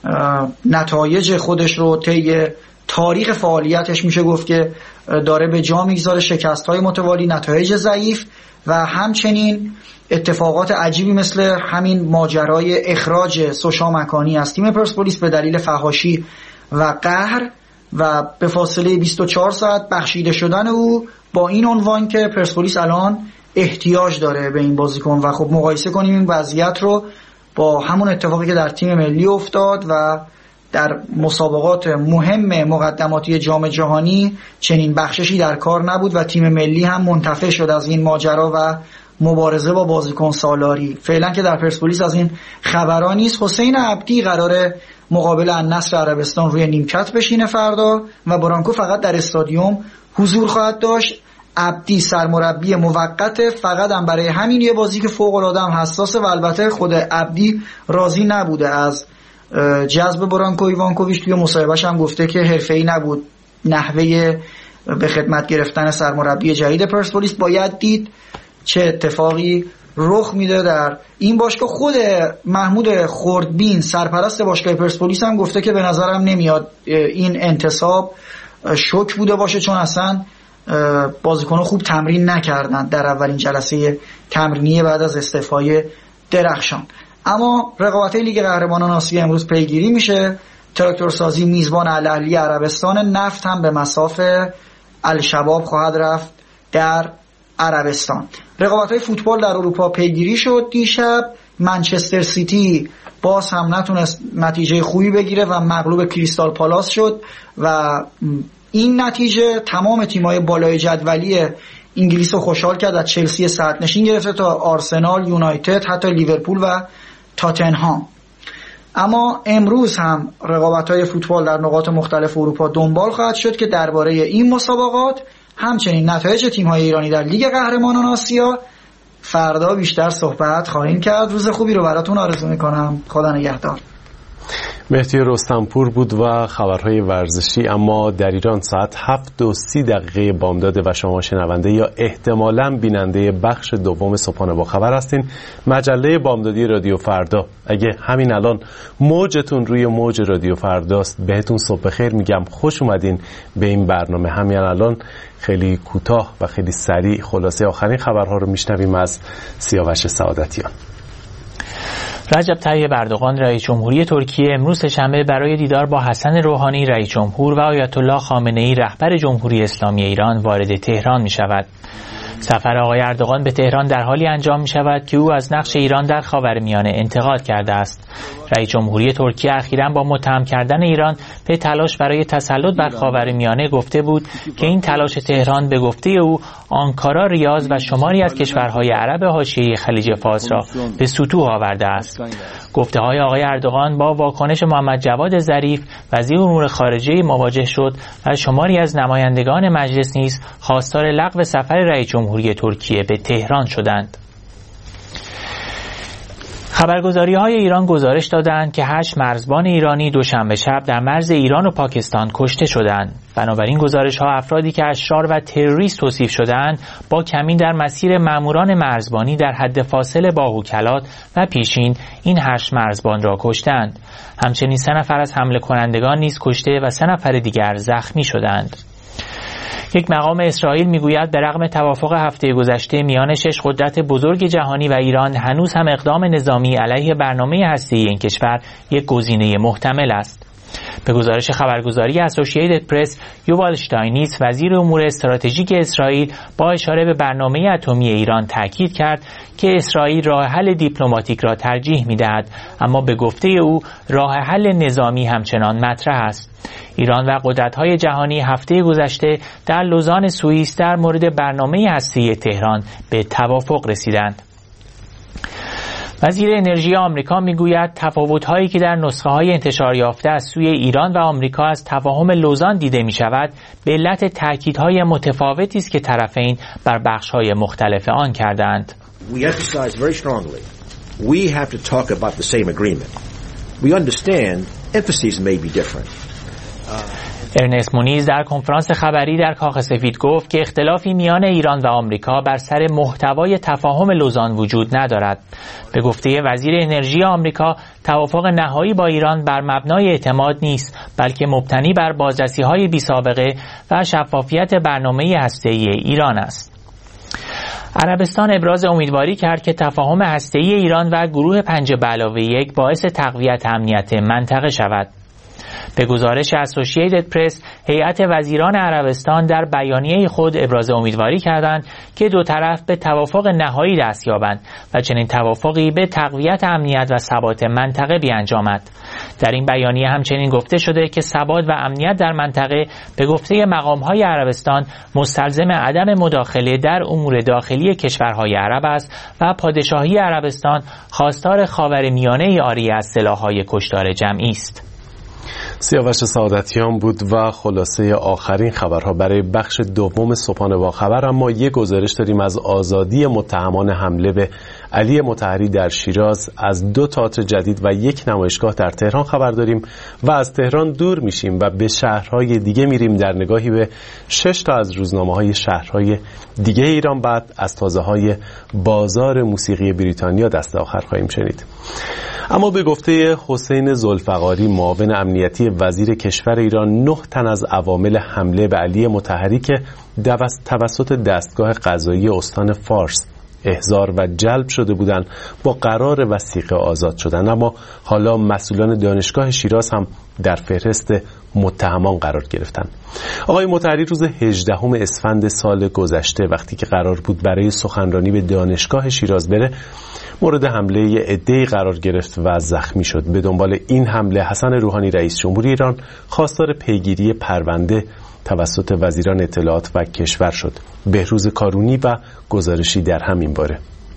نتایج خودش رو طی تاریخ فعالیتش میشه گفت که داره به جا میگذاره، شکست‌های متوالی، نتایج ضعیف و همچنین اتفاقات عجیبی مثل همین ماجرای اخراج سوشا مکانی از تیم پرسپولیس به دلیل فحاشی و قهر و به فاصله بیست و چهار ساعت بخشیده شدن او با این عنوان که پرسپولیس الان احتیاج داره به این بازیکن. و خب مقایسه کنیم این وضعیت رو با همون اتفاقی که در تیم ملی افتاد و در مسابقات مهم مقدماتی جام جهانی چنین بخششی در کار نبود و تیم ملی هم منتفع شد از این ماجرا و مبارزه با بازیکن سالاری. فعلا که در پرسپولیس از این خبرا نیست. حسین عبدی قراره مقابل النصر عربستان روی نیمکت بشینه فردا و برانکو فقط در استادیوم حضور خواهد داشت. عبدی سرمربی موقت، فقط هم برای همین یه بازی که فوق العاده هم حساسه و البته خود عبدی راضی نبوده از جذب برانکو ایوانکوویچ. توی مصاحبهش هم گفته که حرفه‌ای نبود نحوه به خدمت گرفتن سرمربی جدید پرسپولیس. باید دید چه اتفاقی رخ میده در این باشگاه. خود محمود خردبین سرپرست باشگاه پرسپولیس هم گفته که به نظرم نمیاد این انتصاب شوک بوده باشه، چون اصلا بازیکن‌ها خوب تمرین نکردن در اولین جلسه تمرینی بعد از استعفای درخشان. اما رقابت‌های لیگ قهرمانان آسیا امروز پیگیری میشه. تراکتورسازی میزبان الاهلی عربستان، نفت هم به مصاف الشباب خواهد رفت در عربستان. رقابت‌های فوتبال در اروپا پیگیری شد دیشب. منچستر سیتی باز هم نتونست نتیجه خوبی بگیره و مغلوب کریستال پالاس شد و این نتیجه تمام تیم‌های بالای جدولی انگلیس رو خوشحال کرد. از چلسی صدرنشین گرفته تا آرسنال، یونایتد، حتی لیورپول و تاتنهام. اما امروز هم رقابت‌های فوتبال در نقاط مختلف اروپا دنبال خواهد شد که درباره این مسابقات همچنین نتایج تیم‌های ایرانی در لیگ قهرمانان آسیا فردا بیشتر صحبت خواهیم کرد. روز خوبی رو براتون آرزو می‌کنم. خدا نگهدار. مهدی رستمپور بود و خبرهای ورزشی. اما در ایران ساعت هفت و سی دقیقه بامداد و شما شنونده یا احتمالاً بیننده بخش دوم صبحانه با خبر هستین. مجله بامدادی رادیو فردا. اگه همین الان موجتون روی موج رادیو فرداست، بهتون صبح خیر میگم، خوش اومدین به این برنامه. همین الان خیلی کوتاه و خیلی سریع خلاصه آخرین خبرها رو میشنویم از سیاوش سعادتیان. رجب طیب اردوغان رئیس جمهوری ترکیه امروز شنبه برای دیدار با حسن روحانی رئیس جمهور و آیت الله خامنه‌ای رهبر جمهوری اسلامی ایران وارد تهران می شود. سفر آقای اردوغان به تهران در حالی انجام می شود که او از نقش ایران در خاورمیانه انتقاد کرده است. رئیس جمهوری ترکیه اخیراً با متهم کردن ایران به تلاش برای تسلط بر خاورمیانه گفته بود که این تلاش تهران به گفته او آنکارا، ریاض و شماری از کشورهای عرب حاشیه خلیج فارس را به سطوح آورده است. گفته های آقای اردوغان با واکنش محمد جواد ظریف وزیر امور خارجه مواجه شد و شماری از نمایندگان مجلس نیز خواستار لغو سفر رئیس جمهوری ترکیه به تهران شدند. خبرگزاری های ایران گزارش دادند که هشت مرزبان ایرانی دوشنبه شب در مرز ایران و پاکستان کشته شدند. بنابراین گزارش ها افرادی که اشرار و تروریست توصیف شدند با کمین در مسیر ماموران مرزبانی در حد فاصله با وکلات و پیشین این هشت مرزبان را کشتند. همچنین سه نفر از حمله کنندگان نیز کشته و سه نفر دیگر زخمی شدند. یک مقام اسرائیل میگوید به رغم توافق هفته گذشته میان شش قدرت بزرگ جهانی و ایران، هنوز هم اقدام نظامی علیه برنامه هسته‌ای این کشور یک گزینه محتمل است. به گزارش خبرگزاری اسوسییتد پرس، یووال شتاینیتس وزیر امور استراتژیک اسرائیل با اشاره به برنامه اتمی ایران تاکید کرد که اسرائیل راه حل دیپلماتیک را ترجیح می‌دهد، اما به گفته او راه حل نظامی همچنان مطرح است. ایران و قدرت‌های جهانی هفته گذشته در لوزان سوئیس در مورد برنامه هسته‌ای تهران به توافق رسیدند. وزیر انرژی آمریکا میگوید تفاوت‌هایی که در نسخه‌های انتشار یافته از سوی ایران و آمریکا از تفاهم لوزان دیده می‌شود به علت تأکیدهای متفاوتی است که طرفین بر بخش‌های مختلف آن کردند. We emphasize very strongly we have to talk about the same agreement. We understand emphases may be different. ارنست مونیز در کنفرانس خبری در کاخ سفید گفت که اختلافی میان ایران و آمریکا بر سر محتوای تفاهم لوزان وجود ندارد. به گفته وزیر انرژی آمریکا، توافق نهایی با ایران بر مبنای اعتماد نیست، بلکه مبتنی بر بازرسی‌های بی‌سابقه و شفافیت برنامه هسته‌ای ایران است. عربستان ابراز امیدواری کرد که تفاهم هسته‌ای ایران و گروه پنج به علاوه یک باعث تقویت امنیت منطقه شود. به گزارش اسوسییتد پرس، هیئت وزیران عربستان در بیانیه خود ابراز امیدواری کردند که دو طرف به توافق نهایی دست یابند و چنین توافقی به تقویت امنیت و ثبات منطقه بیانجامد. در این بیانیه همچنین گفته شده که ثبات و امنیت در منطقه به گفته مقام‌های عربستان مستلزم عدم مداخله در امور داخلی کشورهای عرب است و پادشاهی عربستان خواستار خاورمیانه عاری از سلاح‌های کشتار جمعی است. سیاوش سعادتیان بود و خلاصه آخرین خبرها برای بخش دوم صبحانه با خبر. اما یک گزارش داریم از آزادی متهمان حمله به علی مطهری در شیراز. از دو تئاتر جدید و یک نمایشگاه در تهران خبر داریم و از تهران دور میشیم و به شهرهای دیگه میریم در نگاهی به شش تا از روزنامه‌های شهرهای دیگه ایران. بعد از تازه‌های بازار موسیقی بریتانیا دست آخر خواهیم شنید. اما به گفته حسین ذوالفقاری، معاون امنیتی وزیر کشور ایران، نه تن از عوامل حمله به علی مطهری که توسط دستگاه قضایی استان فارس احضار و جلب شده بودند با قرار وثیقه آزاد شدند، اما حالا مسئولان دانشگاه شیراز هم در فهرست متهمان قرار گرفتند. آقای مطهری روز هجدهم اسفند سال گذشته وقتی که قرار بود برای سخنرانی به دانشگاه شیراز بره، مورد حمله عده‌ای قرار گرفت و زخمی شد. به دنبال این حمله حسن روحانی رئیس جمهوری ایران خواستار پیگیری پرونده توسط وزیران اطلاعات و کشور شد. بهروز کارونی و گزارشی در همین باره.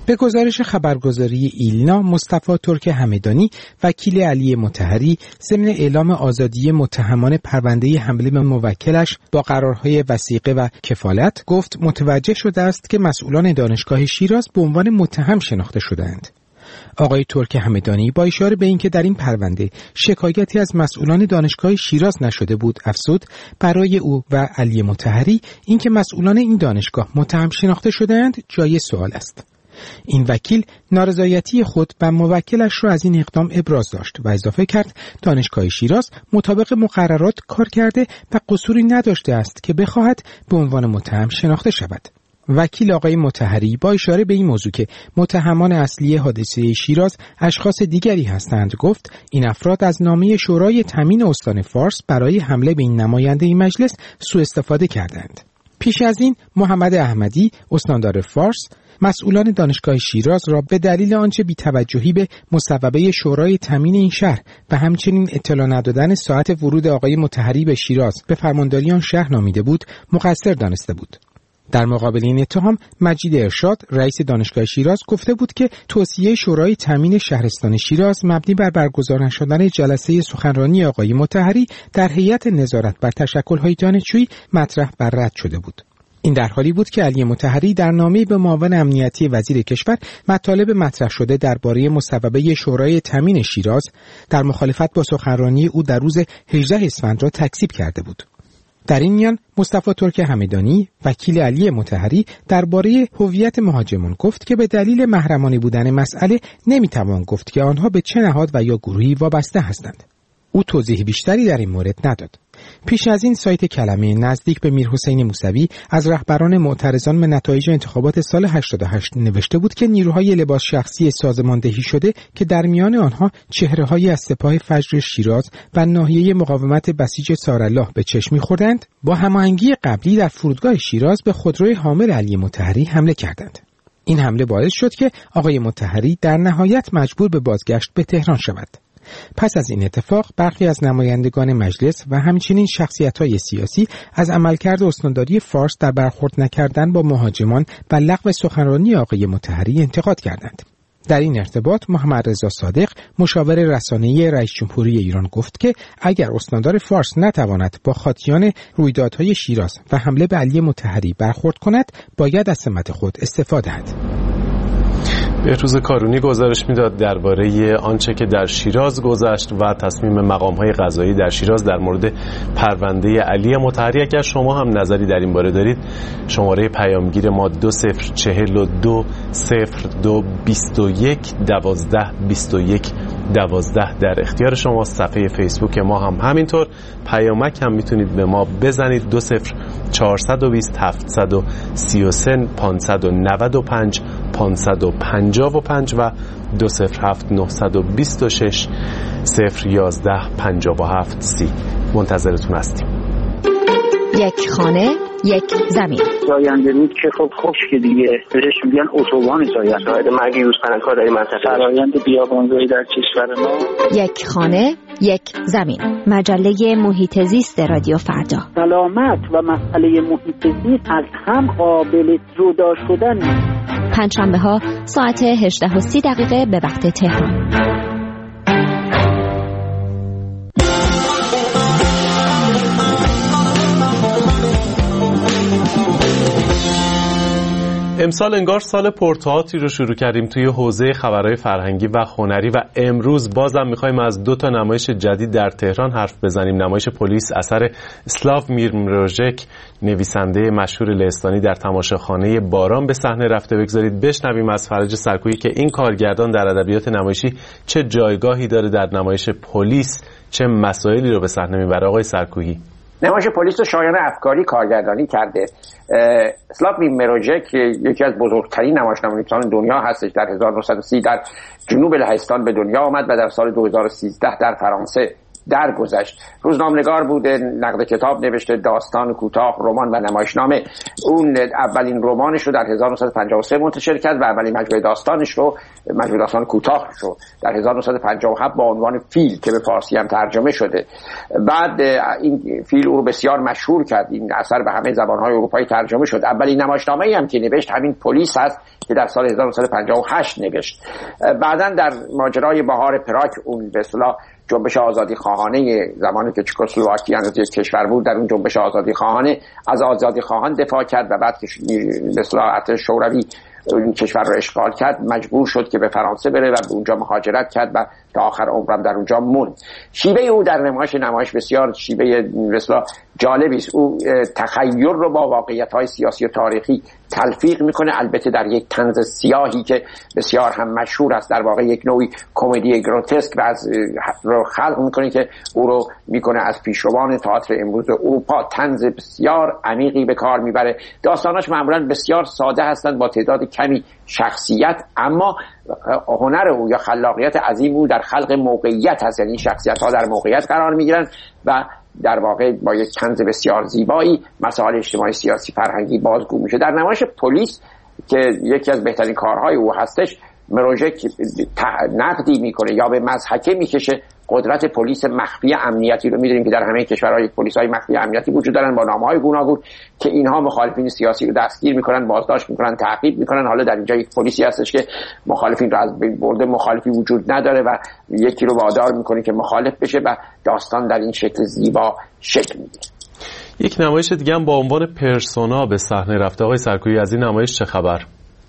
به گزارش خبرگزاری ایلنا، مصطفی ترک همدانی، وکیل علی مطهری، ضمن اعلام آزادی متهمان پرونده حمله به موکلش با قرارهای وثیقه و کفالت، گفت متوجه شده است که مسئولان دانشگاه شیراز به عنوان متهم شناخته شده‌اند. آقای ترک همدانی با اشاره به اینکه در این پرونده شکایتی از مسئولان دانشگاه شیراز نشده بود، افزود برای او و علی مطهری اینکه مسئولان این دانشگاه متهم شناخته شده‌اند جای سوال است. این وکیل نارضایتی خود و موکلش را از این اقدام ابراز داشت و اضافه کرد دانشگاه شیراز مطابق مقررات کار کرده و قصوری نداشته است که بخواهد به عنوان متهم شناخته شود. وکیل آقای مطهری با اشاره به این موضوع که متهمان اصلی حادثه شیراز اشخاص دیگری هستند، گفت این افراد از نامه شورای تامین استان فارس برای حمله به این نماینده مجلس سوء استفاده کردند. پیش از این محمد احمدی، استاندار فارس، مسئولان دانشگاه شیراز را به دلیل آنچه بی‌توجهی به مصوبه شورای تامین این شهر و همچنین اطلاع ندادن ساعت ورود آقای مطهری به شیراز به فرمانداری آن شهر نامیده بود، مقصر دانسته بود. در مقابل این اتهام، مجید ارشاد، رئیس دانشگاه شیراز، گفته بود که توصیه شورای تامین شهرستان شیراز مبنی بر برگزار نشدن جلسه سخنرانی آقای مطهری در هیئت نظارت بر تشکل‌های دانشجویی مطرح و رد شده بود. این در حالی بود که علی مطهری در نامه‌ای به معاون امنیتی وزیر کشور مطالب مطرح شده درباره مصوبه شورای تامین شیراز در مخالفت با سخنرانی او در روز هجدهم اسفند را تکذیب کرده بود. در این میان مصطفی ترک همدانی، وکیل علی مطهری، درباره هویت مهاجمان گفت که به دلیل محرمانه بودن مسئله نمیتوان گفت که آنها به چه نهاد و یا گروهی وابسته هستند. او توضیح بیشتری در این مورد نداد. پیش از این سایت کلمه نزدیک به میرحسین موسوی از رهبران معترضان به نتایج انتخابات سال هشتاد و هشت نوشته بود که نیروهای لباس شخصی سازماندهی شده که در میان آنها چهره‌هایی از سپاه فجر شیراز و ناحیه مقاومت بسیج سارالله به چشم می‌خوردند، با هماهنگی قبلی در فرودگاه شیراز به خودروی حامل علی مطهری حمله کردند. این حمله باعث شد که آقای مطهری در نهایت مجبور به بازگشت به تهران شود. پس از این اتفاق برخی از نمایندگان مجلس و همچنین شخصیت‌های سیاسی از عملکرد استانداری فارس در برخورد نکردن با مهاجمان و لغو سخنرانی آقای مطهری انتقاد کردند. در این ارتباط محمد رضا صادق، مشاور رسانه‌ای رئیس جمهوری ایران، گفت که اگر استاندار فارس نتواند با خاطیان رویدادهای شیراز و حمله به علی مطهری برخورد کند، باید از سمت خود استعفا دهد. بهروز کارونی گزارش میداد درباره آنچه که در شیراز گذشت و تصمیم مقام‌های قضایی در شیراز در مورد پرونده علی مطهری. اگر شما هم نظری در این باره دارید، شماره پیامگیر ما دو صفر چهل و دو صفر دو بیست و یک دوازده بیست و یک دوازده در اختیار شما. صفحه فیسبوک ما هم همینطور. پیامک هم میتونید به ما بزنید دو صفر چهارصد و بیست هفتصد و سی و سه پانصد و نود و پنج پانصد و پنجاه و پنج و دو صفر هفت نهصد و بیست و شش صفر یازده پنجاه و هفت سی. منتظرتون هستیم. یک خانه یک زمین. زاینده رود که خب خشک دیگه، بهش میگن اتوبان زاینده. شاهد مرگ یوز پناهگاه در این منطقه. فرآیند بیابانزایی در کشور ما. یک خانه یک زمین. مجله محیط زیست رادیو فردا. سلامت و مسئله محیط زیست از هم قابل جدا شدن نیست. پنجشنبه ها ساعت هجده و سی دقیقه به وقت تهران. امسال انگار سال پرتئاتری رو شروع کردیم توی حوزه خبرهای فرهنگی و هنری و امروز بازم می‌خوایم از دو تا نمایش جدید در تهران حرف بزنیم. نمایش پلیس اثر اسلاو میرمروژک، نویسنده مشهور لهستانی، در تماشاخانه باران به صحنه رفته. بگذارید بشنویم از فرج سرکویی که این کارگردان در ادبیات نمایشی چه جایگاهی داره در نمایش پلیس، چه مسائلی رو به صحنه میبره. آقای سرکویی. نمایش پلیس رو شایان افکاری کارگردانی کرده. اسلاو میرمروژک یکی از بزرگترین نمایشنامه‌نویسان دنیا هستش. در هزار و نهصد و سی در جنوب لهستان به دنیا آمد و در سال دو هزار و سیزده در فرانسه درگذشت. روزنامه‌نگار بوده، نقد کتاب نوشته، داستان کوتاه، رمان و نمایشنامه. اون اولین رمانش رو در هزار و نهصد و پنجاه و سه منتشر کرد و اولین مجموعه داستانش رو، مجموعه داستان کوتاه رو در هزار و نهصد و پنجاه و هفت با عنوان فیل که به فارسی هم ترجمه شده. بعد این فیل او رو بسیار مشهور کرد، این اثر به همه زبان‌های اروپایی ترجمه شد. اولین نمایشنامه‌ای هم که نوشت همین پلیس هست که در سال هزار و نهصد و پنجاه و هشت نوشت. بعداً در ماجرای بهار پراگ، اون به اصطلاح جنبش آزادی خواهانه زمانی که چکسلواکی از یک کشور بود، در اون جنبش آزادی خواهانه از آزادی خواهان دفاع کرد و بعد که به اصطلاح ارتش شوروی این کشور رو اشغال کرد مجبور شد که به فرانسه بره و به اونجا مهاجرت کرد و تا آخر عمرم در اونجا موند. شیوه او در نمایش نمایش بسیار شیوه مثلا جالبی است. او تخیل رو با واقعیت‌های سیاسی و تاریخی تلفیق میکنه، البته در یک طنز سیاهی که بسیار هم مشهور است، در واقع یک نوعی کمدی گروتسک و از رو خلق میکنه که او رو میکنه از پیشروان تئاتر امروز اروپا. طنز بسیار عمیقی به کار میبره. داستاناش معمولا بسیار ساده هستند با تعداد کمی شخصیت، اما هنر او یا خلاقیت عظیم او در خلق موقعیت هست، یعنی شخصیت ها در موقعیت قرار میگیرن و در واقع با یک طنز بسیار زیبایی مسائل اجتماعی، سیاسی، فرهنگی بازگو میشه. در نمایش پلیس که یکی از بهترین کارهای او هستش، مروژک نقدی میکنه یا به مضحکه میکشه قدرت پلیس مخفی امنیتی رو. میدونیم که در همه کشورها یک پلیس‌های مخفی امنیتی وجود دارن با نامه‌های گوناگون که اینها مخالفین سیاسی رو دستگیر میکنن، بازداشت میکنن، تعقیب میکنن. حالا در اینجا یک پلیسی هستش که مخالفین رو از بین برده، مخالفی وجود نداره و یکی رو وادار میکنه که مخالف بشه و داستان در این شکل زیبا شکل میگیره. یک نمایش دیگه هم با عنوان پرسونا به صحنه رفته. آقای سرکویی، از این نمایش چه خبر؟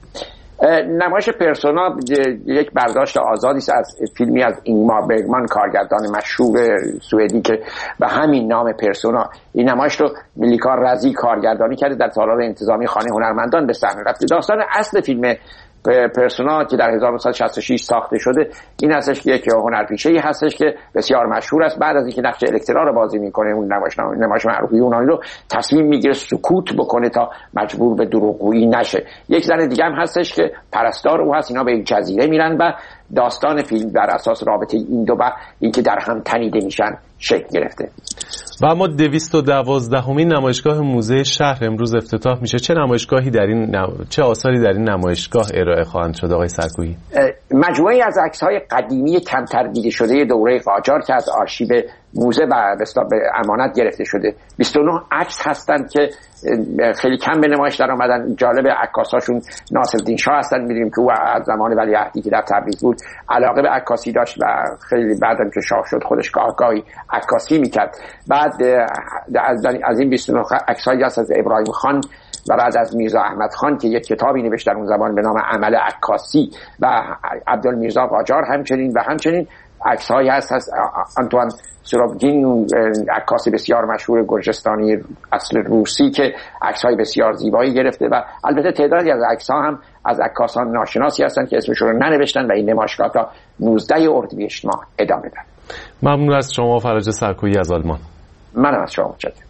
نمایش پرسونا یک برداشت آزادی است از فیلمی از اینگمار برگمان، کارگردان مشهور سوئدی که به همین نام پرسونا این نمایش رو میلیکا رزی کارگردانی کرده، در تالار انتظامی خانه هنرمندان به صحنه رفته. داستان اصل فیلم پرسونا که در هزار و نهصد و شصت و شش ساخته شده این هستش که یک هنرپیشه‌ای هستش که بسیار مشهور است. بعد از اینکه نقش الکترا رو بازی میکنه، اون نمایش نمایش معروف یونانی رو، تصمیم میگیره سکوت بکنه تا مجبور به دروغگویی نشه. یک زن دیگه هم هستش که پرستار او هست. اینا به یک جزیره میرن و داستان فیلم بر اساس رابطه این دو و اینکه در هم تنیده میشن شکل گرفته. و اما دویست و دوازدهمین نمایشگاه موزه شهر امروز افتتاح میشه. چه نمایشگاهی در این نم... چه آثاری در این نمایشگاه ارائه خواهند شد آقای سرکویی؟ مجموعه‌ای از عکس‌های قدیمی کمتر دیده شده دوره قاجار که از آرشیو موزه و به امانت گرفته شده. بیست و نه عکس هستند که خیلی کم به نمایش در آمدن. جالب عکاساشون ناصرالدین شاه هستن. می‌دونیم که او از زمان ولیعهدی که در تبریز بود علاقه به عکاسی داشت و خیلی بعدم که شاه شد خودش گاهی عکاسی میکرد. بعد از از این بیست و نه عکسایی هست از ابراهیم خان و بعد از میرزا احمد خان که یک کتابی نوشت در اون زمان به نام عمل عکاسی و عبدالمیرزا قاجار همچنین و همچنین عکس‌هایی هست از آنتوان سوروبگین، عکاس بسیار مشهور گرجستانی اصل روسی که عکس‌های بسیار زیبایی گرفته و البته تعدادی از عکس‌ها هم از عکاسان ناشناسی هستند که اسمشون رو ننوشتن و این نمایشگاه تا نوزده اردیبهشت ماه ادامه داره. ممنون از شما فرج سرکویی از آلمان. منم از شما متشکرم.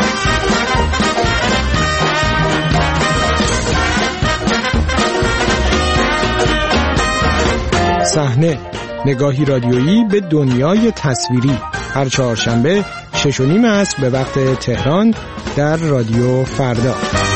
صحنه، نگاهی رادیویی به دنیای تصویری، هر چهارشنبه شش و نیم عصر به وقت تهران در رادیو فردا.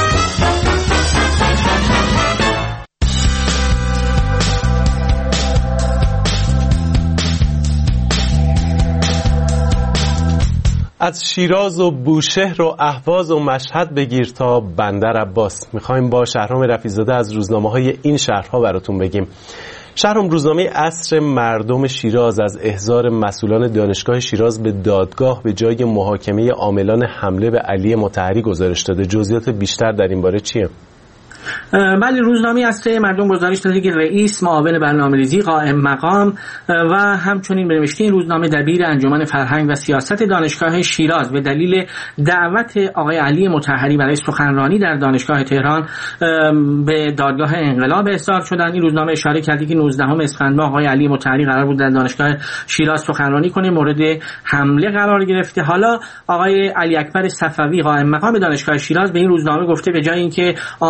از شیراز و بوشهر و اهواز و مشهد بگیر تا بندر عباس. میخوایم با شهرام رفیع‌زاده از روزنامه‌های این شهرها براتون بگیم. شهرام، روزنامه عصر مردم شیراز از احضار مسئولان دانشگاه شیراز به دادگاه به جای محاکمه عاملان حمله به علی مطهری گزارش داده. جزئیات بیشتر در این باره چیه؟ بله، روزنامه عصر مردم گزارش داده که رئیس معاون برنامه‌ریزی قائم مقام و همچنین به نوشته این روزنامه دبیر انجمن فرهنگ و سیاست دانشگاه شیراز به دلیل دعوت آقای علی مطهری برای سخنرانی در دانشگاه تهران به دادگاه انقلاب احضار شدند. این روزنامه اشاره کرده که نوزدهم اسفند ماه آقای علی مطهری قرار بود در دانشگاه شیراز سخنرانی کنه، مورد حمله قرار گرفته. حالا آقای علی اکبر صفوی قائم مقام دانشگاه شیراز به این روزنامه گفته به جای اینکه عاملان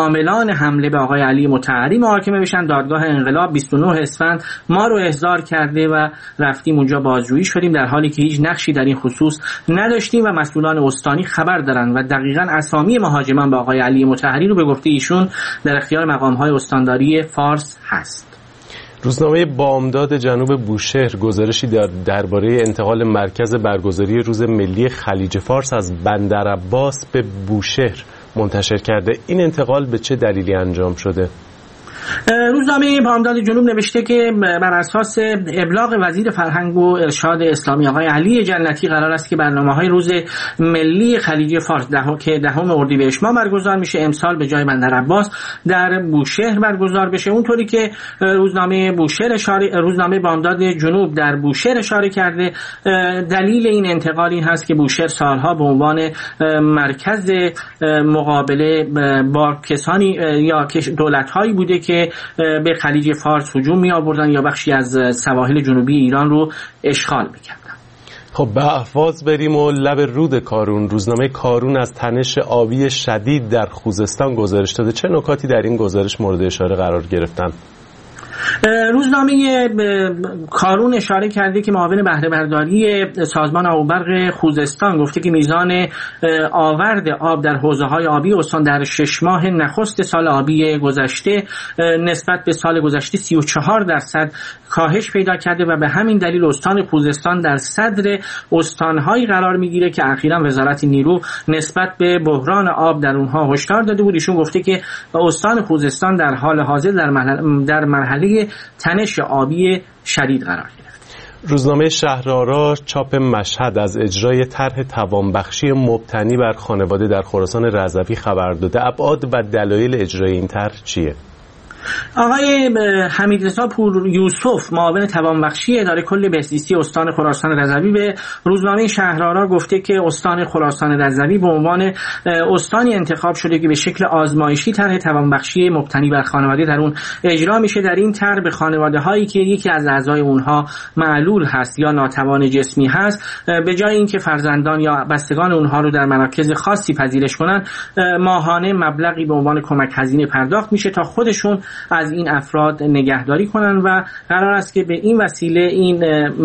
مسئولان حمله به آقای علی مطهری محاکمه بشن. دادگاه انقلاب بیست و نه اسفند ما رو احضار کرده و رفتیم اونجا بازجویی شدیم، در حالی که هیچ نقشی در این خصوص نداشتیم و مسئولان استانی خبر دارن و دقیقاً اسامی مهاجمان به آقای علی مطهری رو به گفته ایشون در اختیار مقام‌های استانداری فارس هست. روزنامه بامداد جنوب بوشهر گزارشی در درباره انتقال مرکز برگزاری روز ملی خلیج فارس از بندرعباس به بوشهر منتشر کرده. این انتقال به چه دلیلی انجام شده؟ روزنامه بامداد جنوب نوشته که بر اساس ابلاغ وزیر فرهنگ و ارشاد اسلامی آقای علی جنتی قرار است که برنامه‌های روز ملی خلیج فارس ده که دهم اردیبهشت ماه برگزار میشه امسال به جای بندرعباس در بوشهر برگزار بشه. اونطوری که روزنامه بوشهر اشاره روزنامه بامداد جنوب در بوشهر اشاره کرده، دلیل این انتقال این هست که بوشهر سالها به عنوان مرکز مقابله با کسانی یا دولت‌هایی بوده که به خلیج فارس هجوم می آوردن یا بخشی از سواحل جنوبی ایران رو اشغال می‌کردن. خب به اهواز بریم و لب رود کارون. روزنامه کارون از تنش آبی شدید در خوزستان گزارش داده. چه نکاتی در این گزارش مورد اشاره قرار گرفتن؟ روزنامه کارون اشاره کرده که معاون بهره برداری سازمان آب و برق خوزستان گفته که میزان آورد آب در حوضه‌های آبی استان در شش ماه نخست سال آبی گذشته نسبت به سال گذشته سی و چهار درصد کاهش پیدا کرده و به همین دلیل استان خوزستان در صدر استان‌هایی قرار میگیره که اخیراً وزارت نیرو نسبت به بحران آب در اونها هشدار داده بود. ایشون گفته که استان خوزستان در حال حاضر در مرحله در مرحله تنش آبی شدید قرار گرفت. روزنامه شهرآرا چاپ مشهد از اجرای طرح توانبخشی مبتنی بر خانواده در خراسان رضوی خبر داده. ابعاد و دلایل اجرای این طرح چیه؟ آقای حمیدرضا پور یوسف معاون توانبخشی اداره کل بهزیستی استان خراسان رضوی به روزنامه شهرآرا گفته که استان خراسان رضوی به عنوان استانی انتخاب شده که به شکل آزمایشی طرح توانبخشی مبتنی بر خانواده در اون اجرا میشه. در این طرح به خانواده هایی که یکی از اعضای اونها معلول هست یا ناتوان جسمی هست، به جای اینکه فرزندان یا بستگان اونها رو در مراکز خاصی پذیرش کنن، ماهانه مبلغی به عنوان کمک هزینه پرداخت میشه تا خودشون از این افراد نگهداری کنن و قرار است که به این وسیله این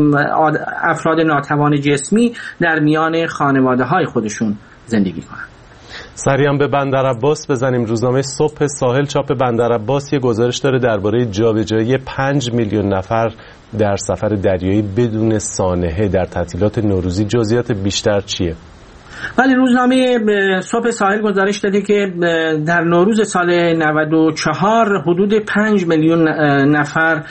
افراد ناتوان جسمی در میان خانواده های خودشون زندگی کنن. سریعا به بندرعباس بزنیم. روزنامه صبح ساحل چاپ بندرعباس یه گزارش داره درباره جابجایی پنج میلیون نفر در سفر دریایی بدون سانحه در تعطیلات نوروزی. جزئیات بیشتر چیه؟ ولی روزنامه صبح ساحل گزارش داده که در نوروز سال نود و چهار حدود پنج میلیون نفر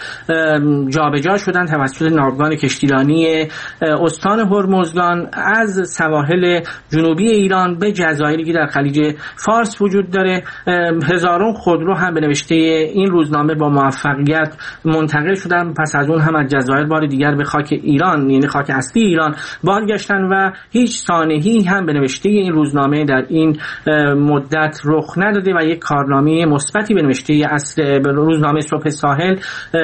جابجا شدند توسط ناوگان کشتیرانی استان هرمزگان از سواحل جنوبی ایران به جزایری که در خلیج فارس وجود داره. هزاران خودرو هم به نوشته این روزنامه با موفقیت منتقل شدند، پس از اون هم از جزایر بار دیگر به خاک ایران یعنی خاک اصلی ایران بازگشتن و هیچ سانحه‌ای هم به نوشته این روزنامه در این مدت رخ نداده و یک کارنامه مثبتی به نوشته اصل روزنامه صبح ساحل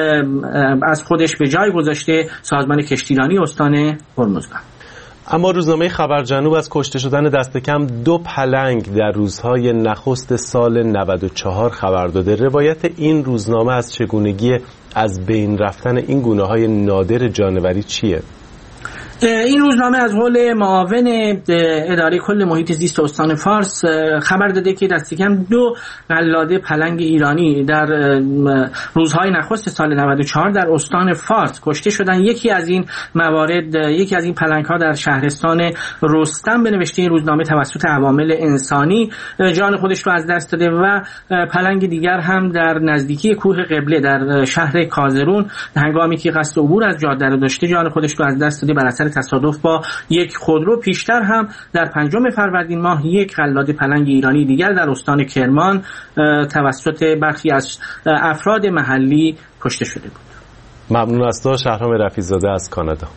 از خودش به جای گذاشته سازمان کشتیرانی استان هرمزگان. اما روزنامه خبر جنوب از کشته شدن دست کم دو پلنگ در روزهای نخست سال نود و چهار خبر داده. روایت این روزنامه از چگونگی از بین رفتن این گونه‌های نادر جانوری چیه؟ این روزنامه از قول معاون اداره کل محیط زیست استان فارس خبر داده که دست کم دو قلاده پلنگ ایرانی در روزهای نخست سال نود و چهار در استان فارس کشته شدند. یکی از این موارد یکی از این پلنگ‌ها در شهرستان رستم به نوشته این روزنامه توسط عوامل انسانی جان خودش رو از دست داده و پلنگ دیگر هم در نزدیکی کوه قبله در شهر کازرون هنگامی که قصد عبور از جاده رو داشته جان خودش رو از دست داده بر اثر تصادف با یک خودرو. پیشتر هم در پنجم فروردین ماه یک قلاده پلنگ ایرانی دیگر در استان کرمان توسط برخی از افراد محلی کشته شده بود. ممنون از تو شهرام رفیع‌زاده از کانادا.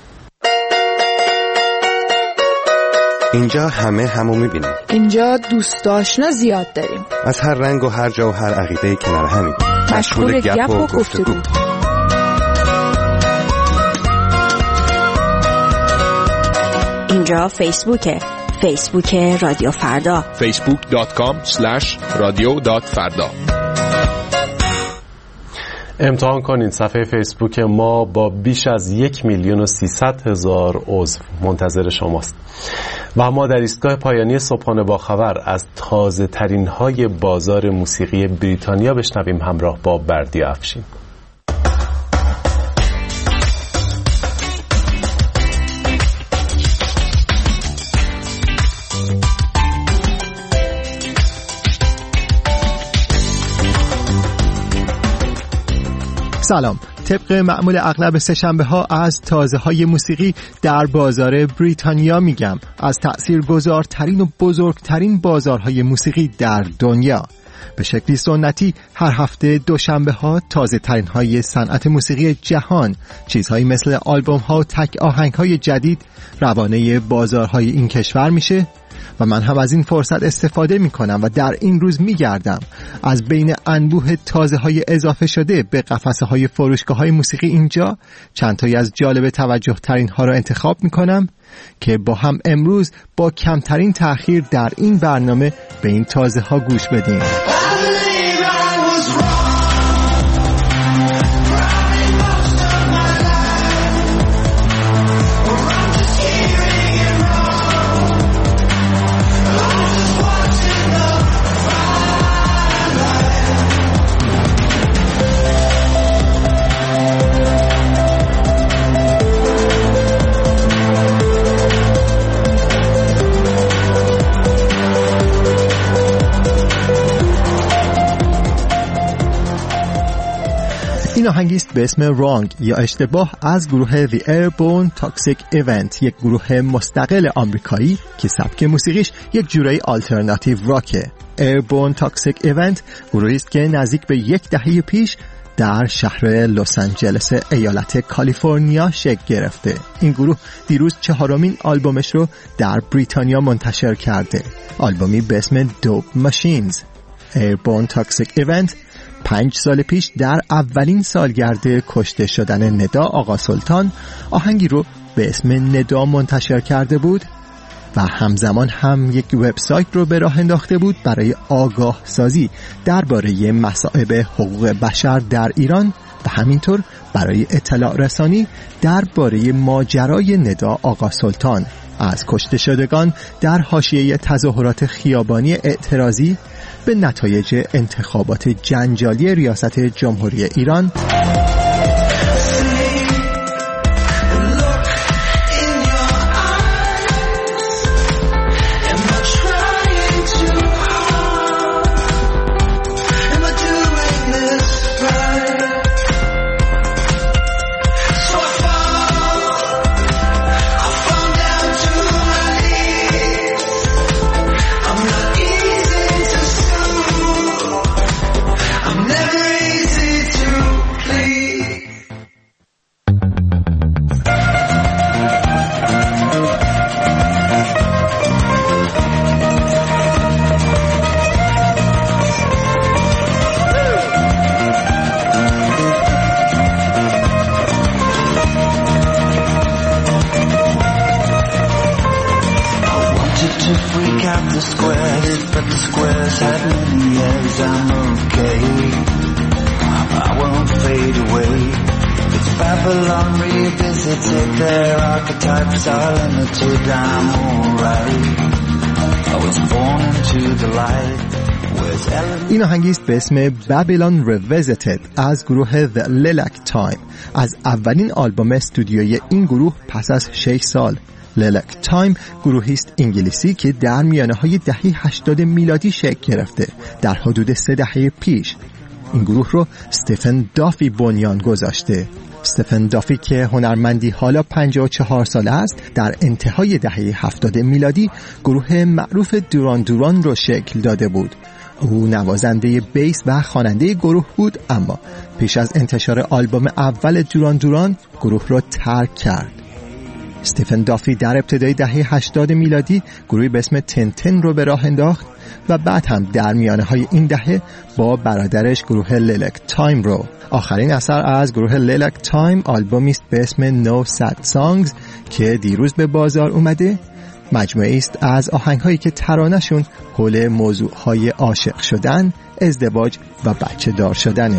اینجا همه همو میبینیم. اینجا دوست آشنا زیاد داریم. از هر رنگ و هر جا و هر عقیده کنار همیم. مشغول گپ و گفتگو. اینجا فیسبوکه. فیسبوک رادیو فردا فیسبوک دات کام اسلش رادیو دات فردا. امتحان کنین صفحه فیسبوک ما با بیش از یک میلیون و سیصد هزار عضو منتظر شماست. و ما در ایستگاه پایانی صبحانه با خبر از تازه ترین های بازار موسیقی بریتانیا بشنویم همراه با بردی افشین. سلام. طبق معمول اغلب سه‌شنبه ها از تازه های موسیقی در بازار بریتانیا میگم، از تأثیرگذارترین و بزرگترین بازارهای موسیقی در دنیا. به شکلی سنتی هر هفته دوشنبه ها تازه ترین های صنعت موسیقی جهان، چیزهایی مثل آلبوم ها و تک آهنگ های جدید روانه بازارهای این کشور میشه و من هم از این فرصت استفاده می کنم و در این روز می گردم از بین انبوه تازه های اضافه شده به قفسه های فروشگاه های موسیقی اینجا چند تایی از جالب توجه ترین ها را انتخاب می کنم که با هم امروز با کمترین تأخیر در این برنامه به این تازه ها گوش بدیم. این آهنگیست به اسم رانگ یا اشتباه از گروه The Airborne Toxic Event، یک گروه مستقل آمریکایی که سبک موسیقیش یک جورایی آلترناتیو راکه. Airborne Toxic Event گروهی است که نزدیک به یک دهه پیش در شهر لس آنجلس ایالت کالیفرنیا شکل گرفته. این گروه دیروز چهارمین آلبومش رو در بریتانیا منتشر کرده، آلبومی به اسم Dope Machines. Airborne Toxic Event پنج سال پیش در اولین سالگرد کشته شدن ندا آقا سلطان آهنگی رو به اسم ندا منتشر کرده بود و همزمان هم یک وبسایت رو به راه انداخته بود برای آگاه سازی درباره مسائل حقوق بشر در ایران و همینطور برای اطلاع رسانی درباره ماجرای ندا آقا سلطان از کشته شدگان در حاشیه تظاهرات خیابانی اعتراضی به نتایج انتخابات جنجالی ریاست جمهوری ایران. این آهنگیست به اسم Babylon Revisited از گروه The Lilac Time از اولین آلبوم استودیویی این گروه پس از شش سال. Lilac Time گروهیست انگلیسی که در میانه های دهه هشتاد میلادی شکل گرفته، در حدود سه دهه پیش. این گروه رو استفن دافی بنیان گذاشته. استفن دافی که هنرمندی حالا پنجاه و چهار ساله است، در انتهای دهه هفتاد میلادی گروه معروف دوران دوران رو شکل داده بود. او نوازنده بیس و خواننده گروه بود، اما پیش از انتشار آلبوم اول دوران دوران گروه را ترک کرد. استفن دافی در ابتدای دهه هشتاد میلادی گروهی به اسم تنتن رو به راه انداخت و بعد هم در میانه های این دهه با برادرش گروه لیلک تایم رو. آخرین اثر از گروه لیلک تایم آلبومی است به اسم No Sad Songs که دیروز به بازار اومده مجموعه است از آهنگ‌هایی که ترانه‌شون حول موضوعهای عاشق شدن، ازدواج و بچه دار شدنه.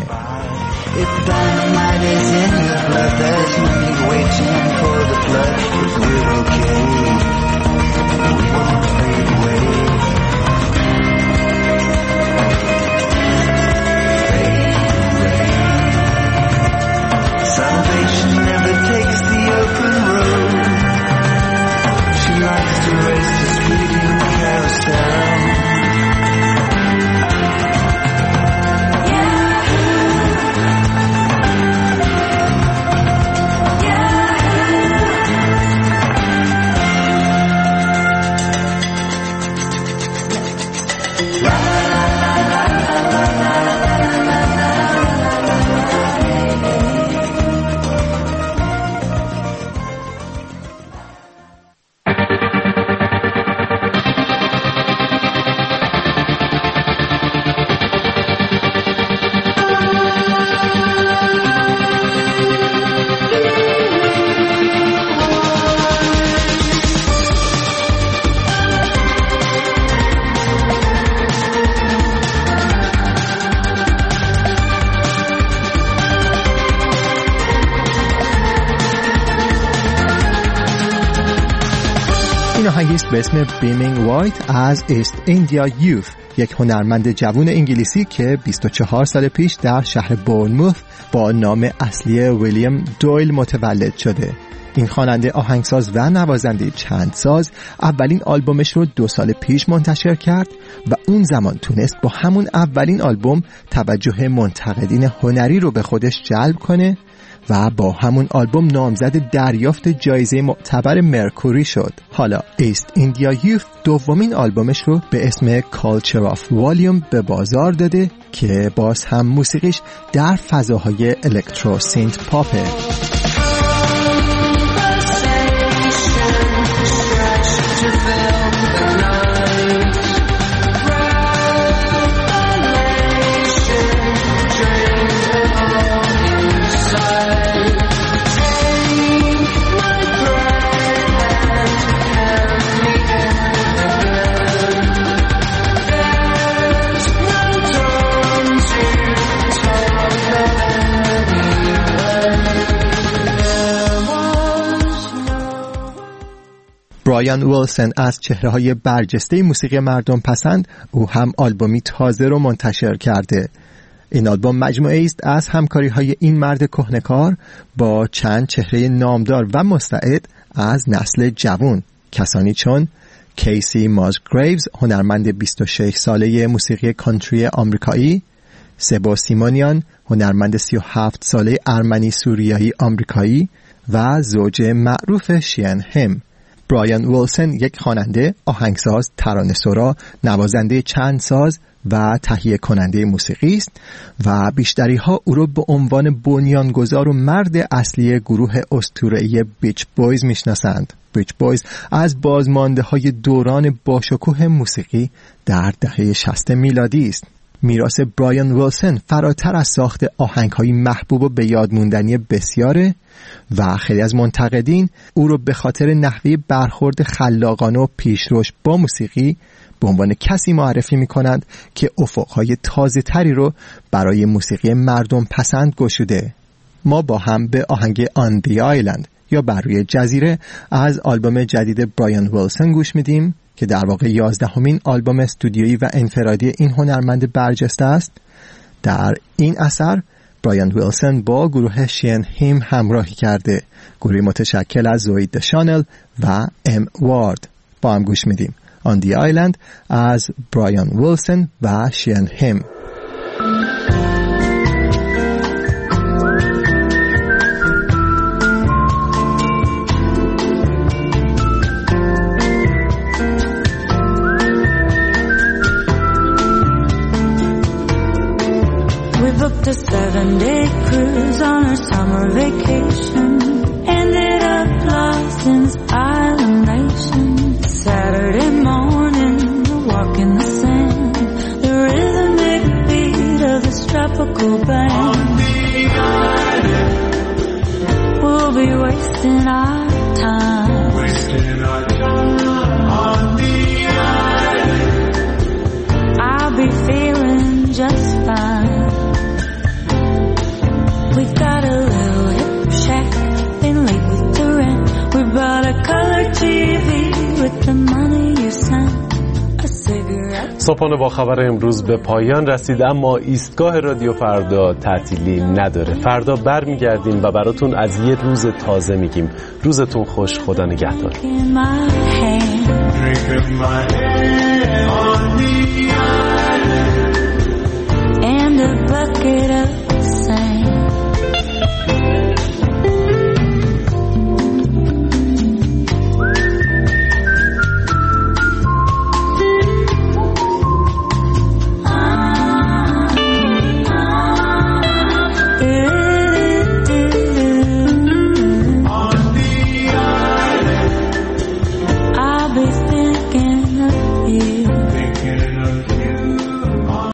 آهنگیست به اسم بیمینگ وایت از ایست ایندیا یوث، یک هنرمند جوان انگلیسی که بیست و چهار سال پیش در شهر بورنموث با نام اصلی ویلیام دویل متولد شده. این خواننده، آهنگساز و نوازنده چند ساز اولین آلبومش رو دو سال پیش منتشر کرد و اون زمان تونست با همون اولین آلبوم توجه منتقدین هنری رو به خودش جلب کنه و با همون آلبوم نامزد دریافت جایزه معتبر مرکوری شد. حالا ایست ایندیا یوث دومین آلبومش رو به اسم Culture of Volume به بازار داده که باز هم موسیقیش در فضاهای الکترو سینت پاپه. برایان ویلسون از چهره‌های برجسته موسیقی مردم پسند، او هم آلبومی تازه رو منتشر کرده. این آلبوم مجموعه است از همکاری‌های این مرد کهنه‌کار با چند چهره نامدار و مستعد از نسل جوان، کسانی چون کیسی مازگریوز، هنرمند بیست و شش ساله موسیقی کانتری آمریکایی، سبا سیمونیان، هنرمند سی و هفت ساله ارمنی سوریایی آمریکایی و زوج معروف شین هم. برایان ویلسون یک خواننده، آهنگساز، ترانه‌سرا، نوازنده چند ساز و تهیه کننده موسیقی است و بیشتری ها او را به عنوان بنیانگذار و مرد اصلی گروه اسطوره‌ای بیچ بویز میشناسند. بیچ بویز از بازمانده های دوران باشکوه موسیقی در دهه شصت میلادی است. میراث برایان ویلسون فراتر از ساخت آهنگ‌های محبوب و به یاد موندنی بسیاره و خیلی از منتقدین او رو به خاطر نحوه برخورد خلاقانه و پیشروش با موسیقی به عنوان کسی معرفی می‌کنند که افق‌های تازه‌تری رو برای موسیقی مردم پسند گشوده. ما با هم به آهنگ On the Island یا بر روی جزیره از آلبوم جدید برایان ویلسون گوش میدیم که در واقع یازدهمین آلبوم استودیویی و انفرادی این هنرمند برجسته است. در این اثر برایان ویلسون با گروه شین هیم همراهی کرده، گروهی متشکل از زوی دشانل و ام وارد. با هم گوش میدیم On the Island از برایان ویلسون و شین هیم. A seven-day cruise on our summer vacation. Ended up lost in this island nation. Saturday morning, a walk in the sand. The rhythmic beat of this tropical band. On the island, we'll be wasting our time. Wasting our time. صبحانه با خبر امروز به پایان رسید، اما ایستگاه رادیو فردا تعطیلی نداره. فردا برمیگردیم و براتون از یه روز تازه میگیم. روزتون خوش، خدا نگهدار.